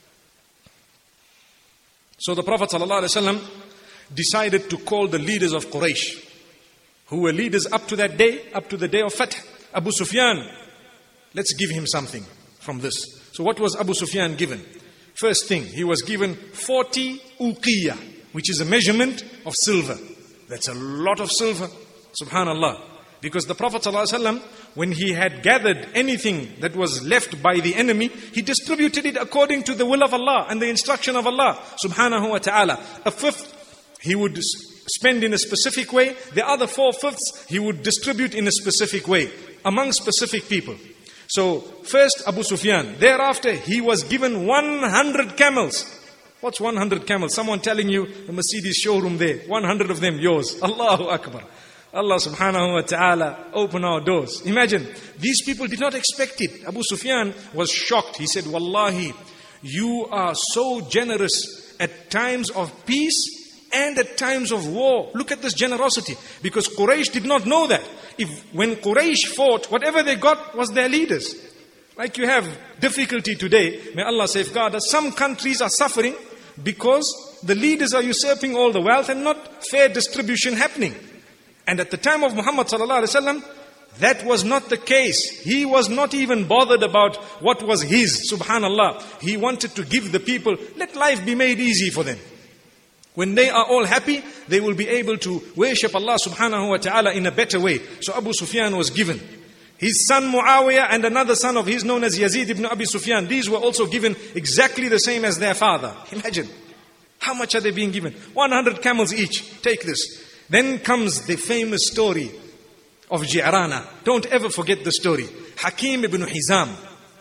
So the Prophet ﷺ decided to call the leaders of Quraysh, who were leaders up to that day, up to the day of Fath. Abu Sufyan, let's give him something from this. So what was Abu Sufyan given? First thing, he was given 40 uqiyah. which is a measurement of silver. That's a lot of silver. Subhanallah. Because the Prophet ﷺ, when he had gathered anything that was left by the enemy, he distributed it according to the will of Allah and the instruction of Allah subhanahu wa ta'ala. A fifth he would spend in a specific way. The other 4/5 he would distribute in a specific way among specific people. So first Abu Sufyan. Thereafter he was given 100 camels. What's 100 camels? Someone telling you the Mercedes showroom there. 100 of them yours. Allahu Akbar. Allah subhanahu wa ta'ala open our doors. Imagine, these people did not expect it. Abu Sufyan was shocked. He said, Wallahi, you are so generous at times of peace and at times of war. Look at this generosity. Because Quraysh did not know that. When Quraysh fought, whatever they got was their leaders. Like you have difficulty today, may Allah safeguard us. Some countries are suffering because the leaders are usurping all the wealth and not fair distribution happening. And at the time of Muhammad sallallahu alaihi wasallam, that was not the case. He was not even bothered about what was his. Subhanallah. He wanted to give the people, let life be made easy for them. When they are all happy, they will be able to worship Allah subhanahu wa ta'ala in a better way. So Abu Sufyan was given. His son Muawiyah and another son of his known as Yazid ibn Abi Sufyan. These were also given exactly the same as their father. Imagine. How much are they being given? 100 camels each. Take this. Then comes the famous story of Ji'rana. Don't ever forget the story. Hakim ibn Hizam.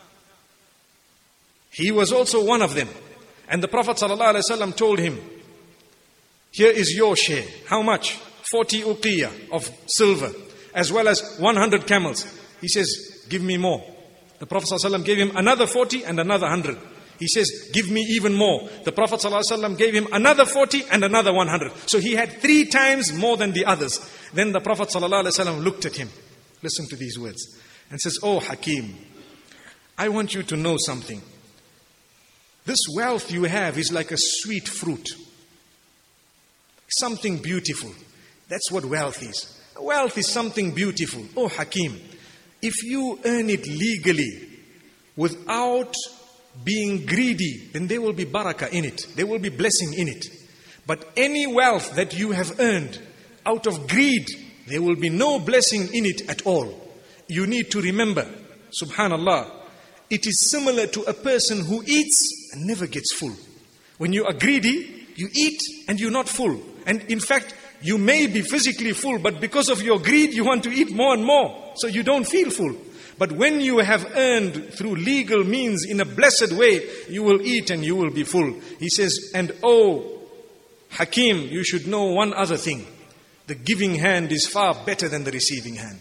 He was also one of them. And the Prophet ﷺ told him, here is your share. How much? 40 uqiyah of silver, as well as 100 camels. He says, give me more. The Prophet ﷺ gave him another 40 and another 100. He says, give me even more. The Prophet ﷺ gave him another 40 and another 100. So he had 3 times more than the others. Then the Prophet ﷺ looked at him. Listen to these words. And says, oh Hakim, I want you to know something. This wealth you have is like a sweet fruit. Something beautiful. That's what wealth is. Wealth is something beautiful. Oh Hakim, if you earn it legally without being greedy, then there will be barakah in it. There will be blessing in it. But any wealth that you have earned out of greed, there will be no blessing in it at all. You need to remember, subhanallah, it is similar to a person who eats and never gets full. When you are greedy, you eat and you're not full. And in fact, you may be physically full, but because of your greed, you want to eat more and more. So you don't feel full. But when you have earned through legal means in a blessed way, you will eat and you will be full. He says, and oh, Hakim, you should know one other thing. The giving hand is far better than the receiving hand.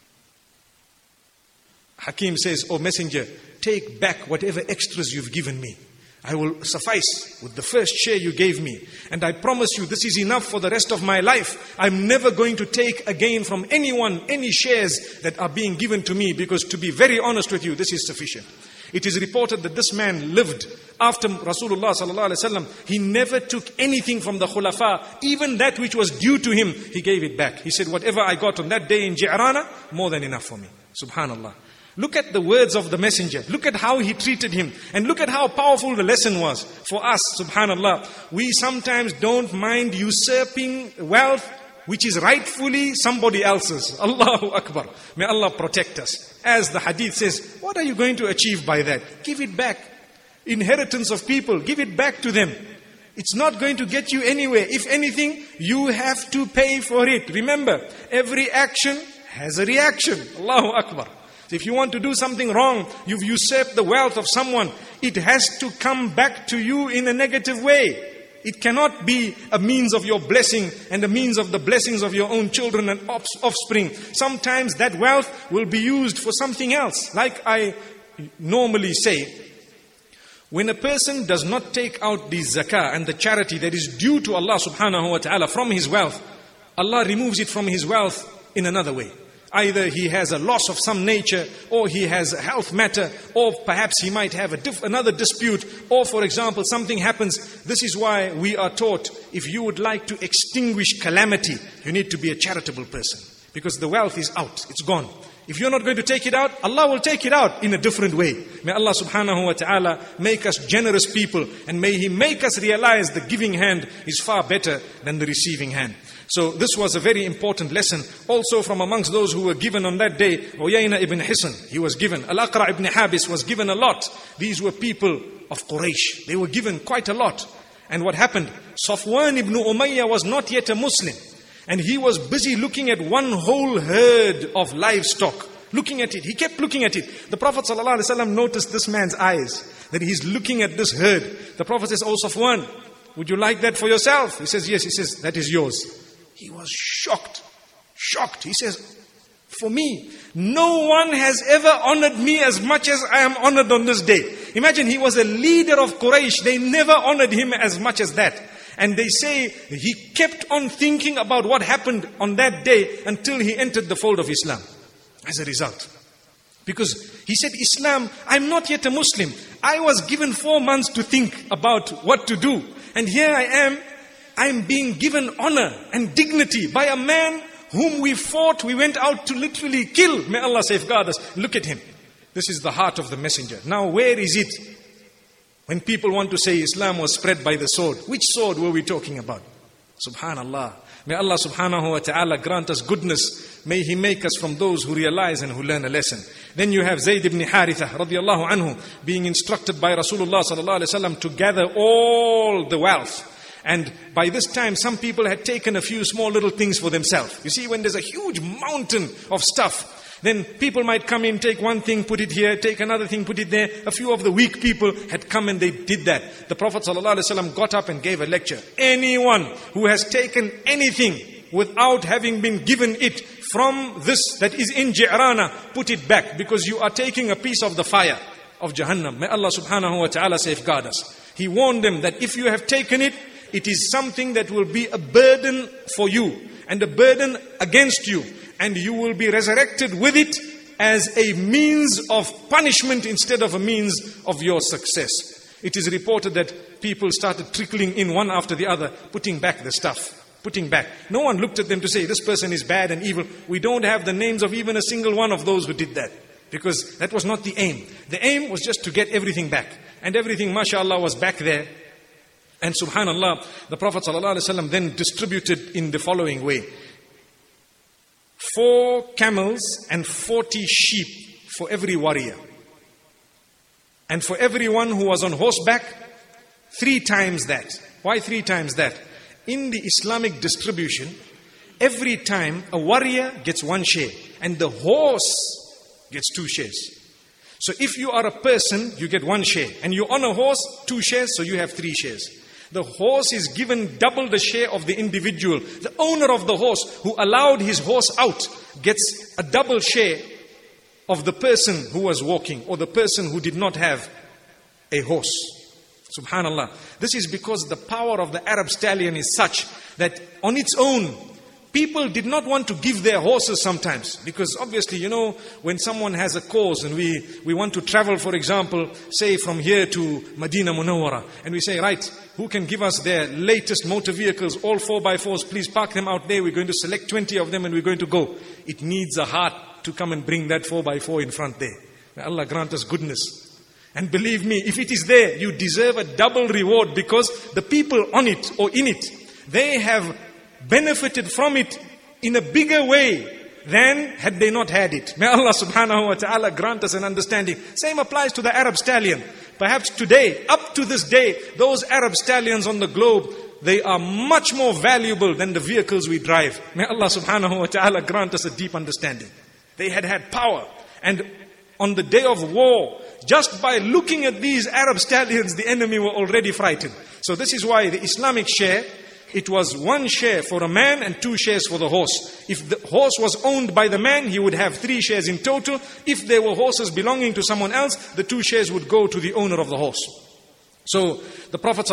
Hakim says, oh messenger, take back whatever extras you've given me. I will suffice with the first share you gave me. And I promise you this is enough for the rest of my life. I'm never going to take again from anyone any shares that are being given to me, because to be very honest with you, this is sufficient. It is reported that this man lived after Rasulullah sallallahu alaihi wasallam. He never took anything from the khulafa, even that which was due to him, he gave it back. He said, whatever I got on that day in Ji'rana, more than enough for me. Subhanallah. Look at the words of the messenger. Look at how he treated him. And look at how powerful the lesson was for us, subhanallah. We sometimes don't mind usurping wealth which is rightfully somebody else's. Allahu Akbar. May Allah protect us. As the hadith says, what are you going to achieve by that? Give it back. Inheritance of people, give it back to them. It's not going to get you anywhere. If anything, you have to pay for it. Remember, every action has a reaction. Allahu Akbar. If you want to do something wrong, you've usurped the wealth of someone, it has to come back to you in a negative way. It cannot be a means of your blessing and a means of the blessings of your own children and offspring. Sometimes that wealth will be used for something else. Like I normally say, when a person does not take out the zakah and the charity that is due to Allah subhanahu wa ta'ala from his wealth, Allah removes it from his wealth in another way. Either he has a loss of some nature, or he has a health matter, or perhaps he might have another dispute, or for example, something happens. This is why we are taught, if you would like to extinguish calamity, you need to be a charitable person. Because the wealth is out, it's gone. If you're not going to take it out, Allah will take it out in a different way. May Allah subhanahu wa ta'ala make us generous people, and may He make us realize the giving hand is far better than the receiving hand. So this was a very important lesson. Also from amongst those who were given on that day, Uyayna ibn Hisn, he was given. Al-Aqra ibn Habis was given a lot. These were people of Quraysh. They were given quite a lot. And what happened? Safwan ibn Umayyah was not yet a Muslim. And he was busy looking at one whole herd of livestock. Looking at it. He kept looking at it. The Prophet ﷺ noticed this man's eyes, that he's looking at this herd. The Prophet says, "Oh Safwan, would you like that for yourself?" He says, "Yes." He says, "That is yours." He was shocked. Shocked. He says, "For me, no one has ever honored me as much as I am honored on this day." Imagine, he was a leader of Quraysh. They never honored him as much as that. And they say he kept on thinking about what happened on that day until he entered the fold of Islam. As a result. Because he said, "Islam, I'm not yet a Muslim. I was given 4 months to think about what to do. And here I am. I'm being given honor and dignity by a man whom we fought. We went out to literally kill. May Allah safeguard us." Look at him. This is the heart of the messenger. Now where is it? When people want to say Islam was spread by the sword, which sword were we talking about? Subhanallah. May Allah subhanahu wa ta'ala grant us goodness. May He make us from those who realize and who learn a lesson. Then you have Zayd ibn Haritha radiallahu anhu being instructed by Rasulullah sallallahu alaihi wasallam to gather all the wealth. And by this time, some people had taken a few small little things for themselves. You see, when there's a huge mountain of stuff, then people might come in, take one thing, put it here, take another thing, put it there. A few of the weak people had come and they did that. The Prophet ﷺ got up and gave a lecture. Anyone who has taken anything without having been given it from this that is in Ji'rana, put it back, because you are taking a piece of the fire of Jahannam. May Allah subhanahu wa ta'ala safeguard us. He warned them that if you have taken it, it is something that will be a burden for you and a burden against you. And you will be resurrected with it as a means of punishment instead of a means of your success. It is reported that people started trickling in one after the other, putting back the stuff. Putting back. No one looked at them to say, this person is bad and evil. We don't have the names of even a single one of those who did that. Because that was not the aim. The aim was just to get everything back. And everything, mashallah, was back there. And subhanallah, the Prophet ﷺ then distributed in the following way. 4 camels and 40 sheep for every warrior. And for everyone who was on horseback, 3 times that. Why 3 times that? In the Islamic distribution, every time a warrior gets 1 share and the horse gets 2 shares. So if you are a person, you get 1 share. And you're on a horse, 2 shares, so you have 3 shares. The horse is given double the share of the individual. The owner of the horse who allowed his horse out gets a double share of the person who was walking or the person who did not have a horse. Subhanallah. This is because the power of the Arab stallion is such that on its own, people did not want to give their horses sometimes. Because obviously, you know, when someone has a cause and we want to travel, for example, say from here to Medina Munawwara. And we say, right, who can give us their latest motor vehicles, all 4x4s, please park them out there. We're going to select 20 of them and we're going to go. It needs a heart to come and bring that 4x4 in front there. May Allah grant us goodness. And believe me, if it is there, you deserve a double reward because the people on it or in it, they have benefited from it in a bigger way than had they not had it. May Allah subhanahu wa ta'ala grant us an understanding. Same applies to the Arab stallion. Perhaps today, up to this day, those Arab stallions on the globe, they are much more valuable than the vehicles we drive. May Allah subhanahu wa ta'ala grant us a deep understanding. They had power. And on the day of war, just by looking at these Arab stallions, the enemy were already frightened. So this is why the Islamic share, it was 1 share for a man and 2 shares for the horse. If the horse was owned by the man, he would have 3 shares in total. If there were horses belonging to someone else, the 2 shares would go to the owner of the horse. So the Prophet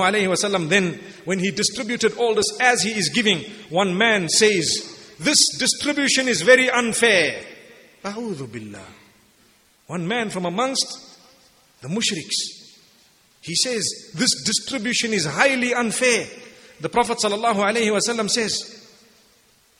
ﷺ then, when he distributed all this as he is giving, one man says, this distribution is very unfair. A'udhu billah. One man from amongst the mushriks, he says, this distribution is highly unfair. The Prophet ﷺ says,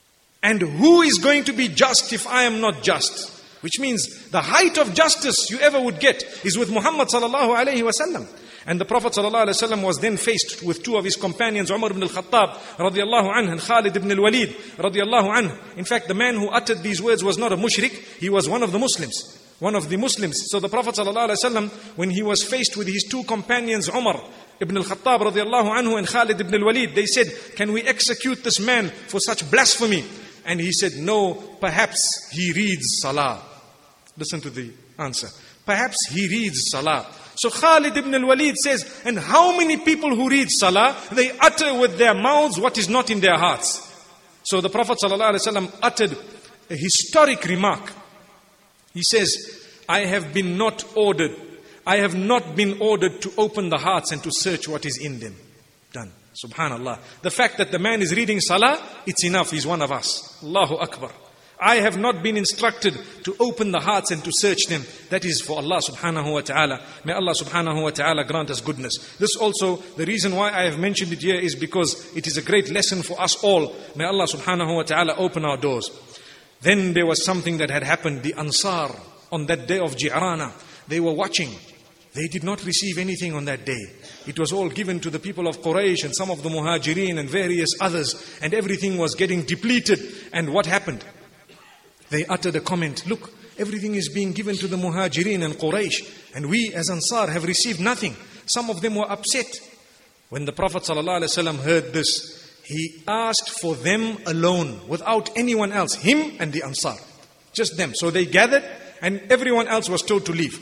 And who is going to be just if I am not just? Which means the height of justice you ever would get is with Muhammad sallallahu alayhi wasallam. And the Prophet ﷺ was then faced with two of his companions, Umar ibn al-Khattab radiallahu anhu and Khalid ibn al-Walid radiallahu anhu. In fact, the man who uttered these words was not a mushrik, he was one of the Muslims. One of the Muslims. So the Prophet ﷺ, when he was faced with his two companions, Umar ibn al-Khattab radiallahu anhu and Khalid ibn al-Walid, they said, can we execute this man for such blasphemy? And he said, no, perhaps he reads Salah. Listen to the answer. Perhaps he reads Salah. So Khalid ibn al-Walid says, and how many people who read Salah, they utter with their mouths what is not in their hearts. So the Prophet ﷺ uttered a historic remark. He says, I have not been ordered to open the hearts and to search what is in them. Done. Subhanallah. The fact that the man is reading Salah, it's enough. He's one of us. Allahu Akbar. I have not been instructed to open the hearts and to search them. That is for Allah subhanahu wa ta'ala. May Allah subhanahu wa ta'ala grant us goodness. This also, the reason why I have mentioned it here is because it is a great lesson for us all. May Allah subhanahu wa ta'ala open our doors. Then there was something that had happened. The Ansar, on that day of Ji'rana, they were watching. They did not receive anything on that day. It was all given to the people of Quraysh and some of the Muhajirin and various others. And everything was getting depleted. And what happened? They uttered a comment, look, everything is being given to the Muhajirin and Quraysh, and we as Ansar have received nothing. Some of them were upset. When the Prophet ﷺ heard this, he asked for them alone, without anyone else, him and the Ansar. Just them. So they gathered, and everyone else was told to leave.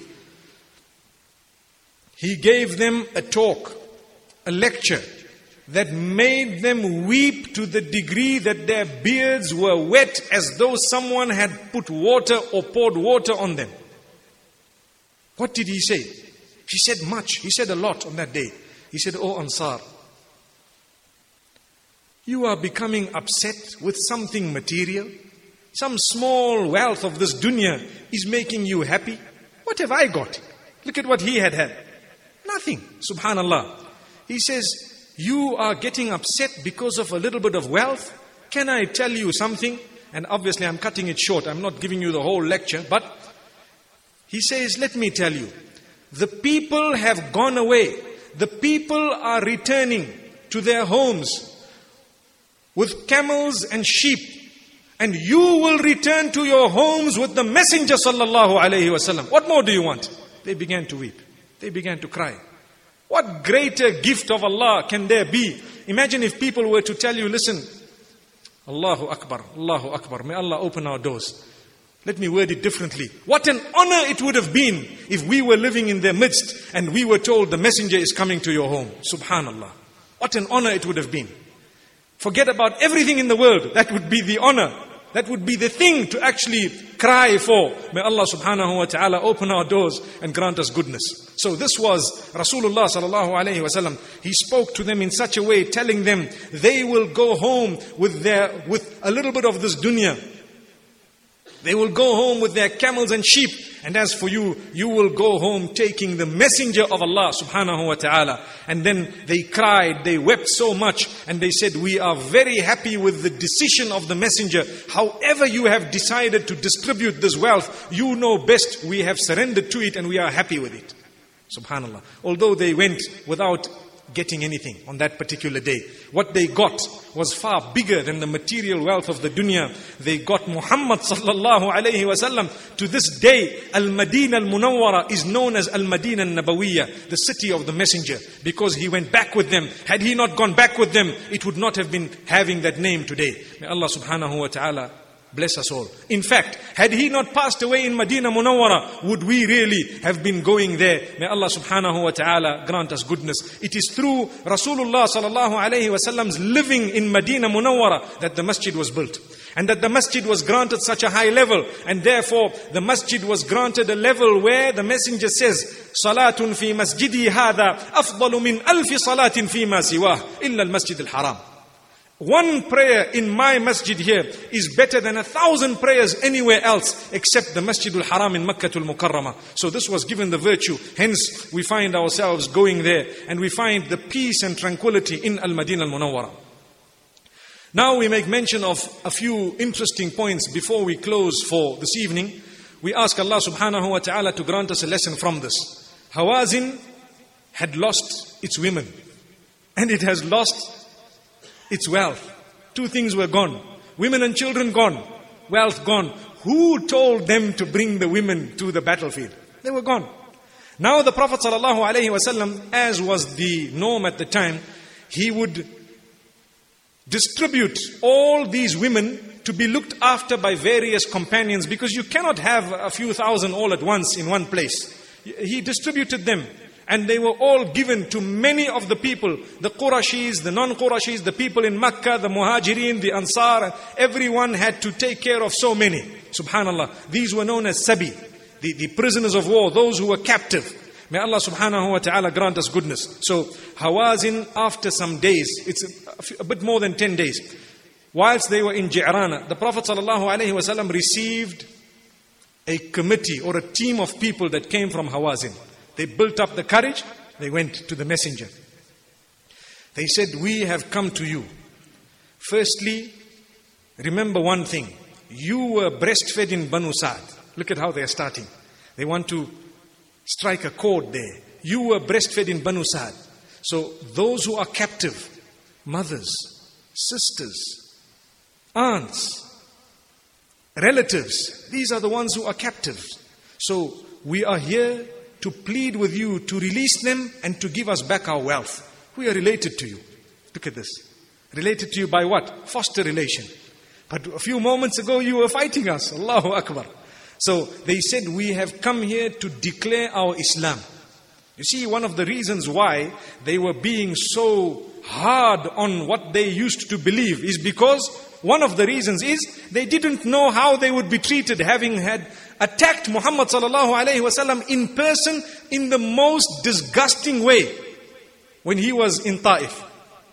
He gave them a talk, a lecture, that made them weep to the degree that their beards were wet as though someone had put water or poured water on them. What did he say? He said much. He said a lot on that day. He said, "O Ansar, you are becoming upset with something material. Some small wealth of this dunya is making you happy. What have I got? Look at what he had. Nothing. Subhanallah." He says, you are getting upset because of a little bit of wealth. Can I tell you something? And obviously I'm cutting it short. I'm not giving you the whole lecture. But he says, let me tell you. The people have gone away. The people are returning to their homes with camels and sheep. And you will return to your homes with the Messenger sallallahu alayhi wasallam. What more do you want? They began to weep. They began to cry. What greater gift of Allah can there be? Imagine if people were to tell you, listen, Allahu Akbar, Allahu Akbar. May Allah open our doors. Let me word it differently. What an honor it would have been if we were living in their midst and we were told the messenger is coming to your home. Subhanallah. What an honor it would have been. Forget about everything in the world. That would be the honor. That would be the thing to actually cry for. May Allah subhanahu wa ta'ala open our doors and grant us goodness. So this was Rasulullah sallallahu alayhi wa sallam. He spoke to them in such a way, telling them they will go home with a little bit of this dunya. They will go home with their camels and sheep. And as for you, you will go home taking the messenger of Allah subhanahu wa ta'ala. And then they cried, they wept so much. And they said, we are very happy with the decision of the messenger. However you have decided to distribute this wealth, you know best. We have surrendered to it and we are happy with it. Subhanallah. Although they went without getting anything on that particular day. What they got was far bigger than the material wealth of the dunya. They got Muhammad sallallahu alayhi wa sallam. To this day, Al-Madinah Al-Munawwara is known as Al-Madinah Al-Nabawiyya, the city of the messenger, because he went back with them. Had he not gone back with them, it would not have been having that name today. May Allah subhanahu wa ta'ala bless us all. In fact, had he not passed away in Madinah Munawwara, would we really have been going there? May Allah subhanahu wa ta'ala grant us goodness. It is through Rasulullah sallallahu alayhi wa sallam's living in Madinah Munawwara that the masjid was built. And that the masjid was granted such a high level. And therefore, the masjid was granted a level where the messenger says, Salatun fi masjidi hadha afdalu min alfi salatin fi ma siwah illa al-masjid al-haram. One prayer in my masjid here is better than 1,000 prayers anywhere else except the Masjid al-Haram in Makkah al-Mukarramah. So this was given the virtue. Hence, we find ourselves going there and we find the peace and tranquility in Al-Madinah al-Munawwara. Now we make mention of a few interesting points before we close for this evening. We ask Allah subhanahu wa ta'ala to grant us a lesson from this. Hawazin had lost its women and it has lost its wealth. Two things were gone. Women and children gone. Wealth gone. Who told them to bring the women to the battlefield? They were gone. Now the Prophet ﷺ, as was the norm at the time, he would distribute all these women to be looked after by various companions, because you cannot have a few thousand all at once in one place. He distributed them, and they were all given to many of the people, the Qurashis, the non-Qurashis, the people in Makkah, the Muhajirin, the Ansar. Everyone had to take care of so many. Subhanallah. These were known as Sabi, the prisoners of war, those who were captive. May Allah subhanahu wa ta'ala grant us goodness. So Hawazin, after some days, it's a bit more than 10 days, whilst they were in Ji'rana, the Prophet sallallahu alaihi wasallam received a committee or a team of people that came from Hawazin. They built up the courage. They went to the messenger. They said, we have come to you. Firstly, remember one thing. You were breastfed in Banu Sa'd. Look at how they are starting. They want to strike a chord there. You were breastfed in Banu Sa'd. So those who are captive, mothers, sisters, aunts, relatives, these are the ones who are captive. So we are here to plead with you to release them and to give us back our wealth. We are related to you. Look at this. Related to you by what? Foster relation. But a few moments ago you were fighting us. Allahu Akbar. So they said, we have come here to declare our Islam. You see, one of the reasons why they were being so hard on what they used to believe is because one of the reasons is they didn't know how they would be treated, having had attacked Muhammad sallallahu alaihi wasallam in person in the most disgusting way when he was in Ta'if.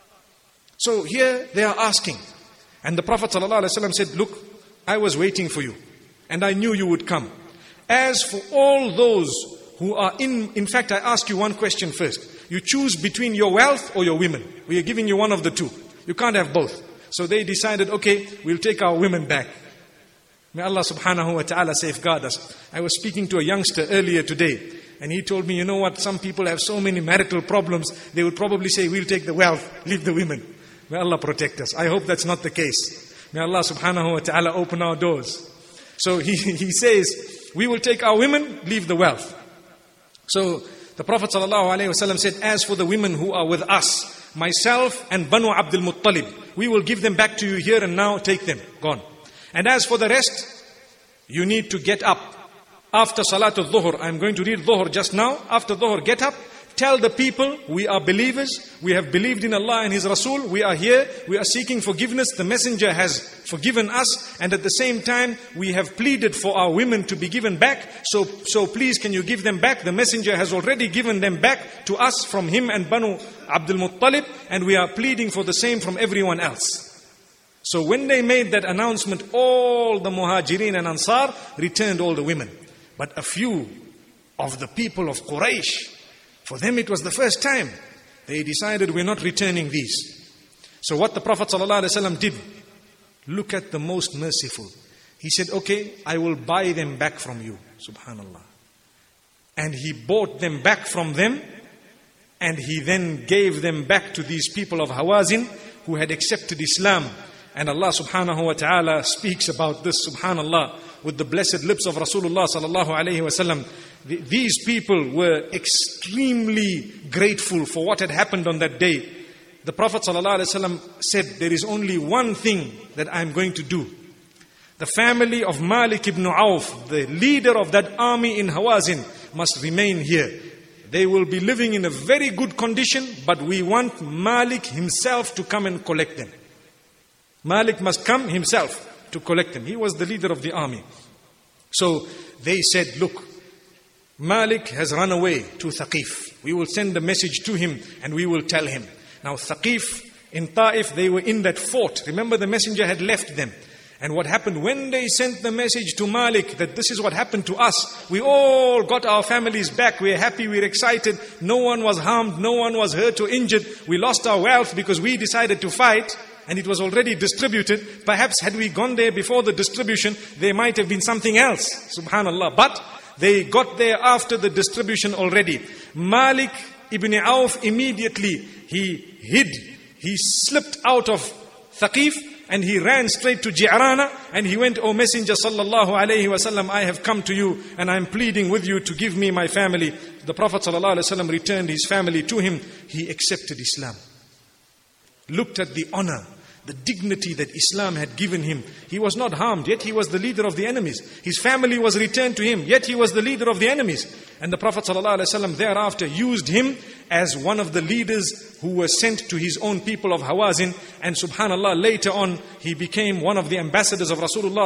So here they are asking, and the Prophet sallallahu alaihi wasallam said, look, I was waiting for you and I knew you would come. As for all those who are in fact, I ask you one question first. You choose between your wealth or your women. We are giving you one of the two. You can't have both. So they decided, okay, we'll take our women back. May Allah subhanahu wa ta'ala safeguard us. I was speaking to a youngster earlier today, and he told me, you know what, some people have so many marital problems, they would probably say, we'll take the wealth, leave the women. May Allah protect us. I hope that's not the case. May Allah subhanahu wa ta'ala open our doors. So he says, we will take our women, leave the wealth. So the Prophet sallallahu alaihi wasallam said, as for the women who are with us, myself and Banu Abdul Muttalib, we will give them back to you here and now, take them, gone. And as for the rest, you need to get up. After Salatul Dhuhr, I'm going to read Dhuhr just now. After Dhuhr, get up. Tell the people, we are believers. We have believed in Allah and His Rasul. We are here. We are seeking forgiveness. The Messenger has forgiven us. And at the same time, we have pleaded for our women to be given back. So please, can you give them back? The Messenger has already given them back to us from him and Banu Abdul Muttalib. And we are pleading for the same from everyone else. So when they made that announcement, all the Muhajirin and Ansar returned all the women. But a few of the people of Quraysh, for them it was the first time, they decided, we're not returning these. So what the Prophet ﷺ did, look at the most merciful. He said, okay, I will buy them back from you. Subhanallah. And he bought them back from them, and he then gave them back to these people of Hawazin who had accepted Islam. And Allah subhanahu wa ta'ala speaks about this, subhanallah, with the blessed lips of Rasulullah sallallahu alayhi wa sallam. These people were extremely grateful for what had happened on that day. The Prophet sallallahu alayhi wa sallam said, there is only one thing that I'm going to do. The family of Malik ibn Auf, the leader of that army in Hawazin, must remain here. They will be living in a very good condition, but we want Malik himself to come and collect them. Malik must come himself to collect them. He was the leader of the army. So they said, look, Malik has run away to Thaqif. We will send a message to him and we will tell him. Now Thaqif, in Ta'if, they were in that fort. Remember, the messenger had left them. And what happened when they sent the message to Malik that this is what happened to us, we all got our families back. We're happy, we're excited. No one was harmed, no one was hurt or injured. We lost our wealth because we decided to fight. and it was already distributed. Perhaps had we gone there before the distribution, there might have been something else. Subhanallah. But they got there after the distribution already. Malik ibn Auf immediately, he hid. He slipped out of Thaqif and he ran straight to Ji'rana and he went, O Messenger sallallahu alayhi wasallam, I have come to you and I am pleading with you to give me my family. The Prophet sallallahu alayhi wasallam returned his family to him. He accepted Islam. Looked at the honor, the dignity that Islam had given him. He was not harmed, yet he was the leader of the enemies. His family was returned to him, yet he was the leader of the enemies. And the Prophet ﷺ thereafter used him as one of the leaders who were sent to his own people of Hawazin. And subhanallah, later on, he became one of the ambassadors of Rasulullah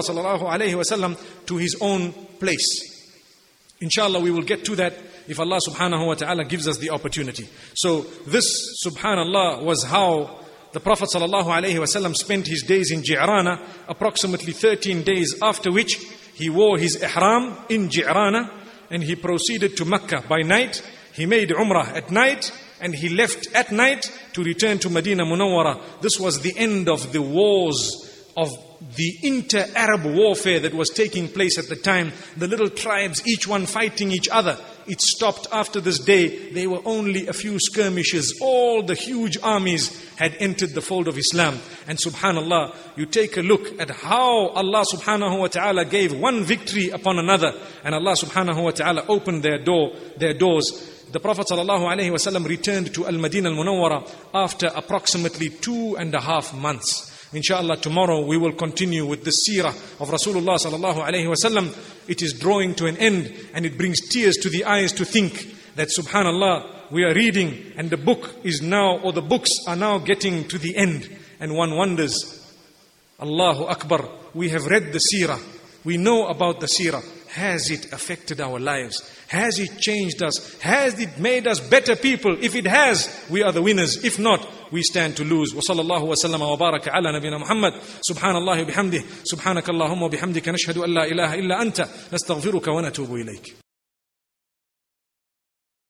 ﷺ to his own place. Inshallah, we will get to that if Allah subhanahu wa ta'ala gives us the opportunity. So this, subhanallah, was how the Prophet ﷺ spent his days in Ji'rana, approximately 13 days, after which he wore his ihram in Ji'rana and he proceeded to Mecca by night. He made Umrah at night and he left at night to return to Medina Munawwara. This was the end of the wars of the inter-Arab warfare that was taking place at the time. The little tribes, each one fighting each other. It stopped after this day. There were only a few skirmishes. All the huge armies had entered the fold of Islam. And subhanallah, you take a look at how Allah subhanahu wa ta'ala gave one victory upon another. And Allah subhanahu wa ta'ala opened their doors. The Prophet ﷺ returned to Al-Madinah Al-Munawwara after approximately 2.5 months. Inshallah, tomorrow we will continue with the seerah of Rasulullah sallallahu alayhi wasallam. It is drawing to an end and it brings tears to the eyes to think that subhanallah, we are reading and the book is now, or the books are now getting to the end. And one wonders, Allahu Akbar, we have read the seerah. We know about the seerah. Has it affected our lives? Has it changed us? Has it made us better people? If it has, we are the winners. If not, we stand to lose. وصلى الله وسلم وبارك على نبينا محمد سبحان الله وبحمده سبحانك اللهم وبحمدك نشهد أن لا إله إلا أنت نستغفرك ونتوب إليك.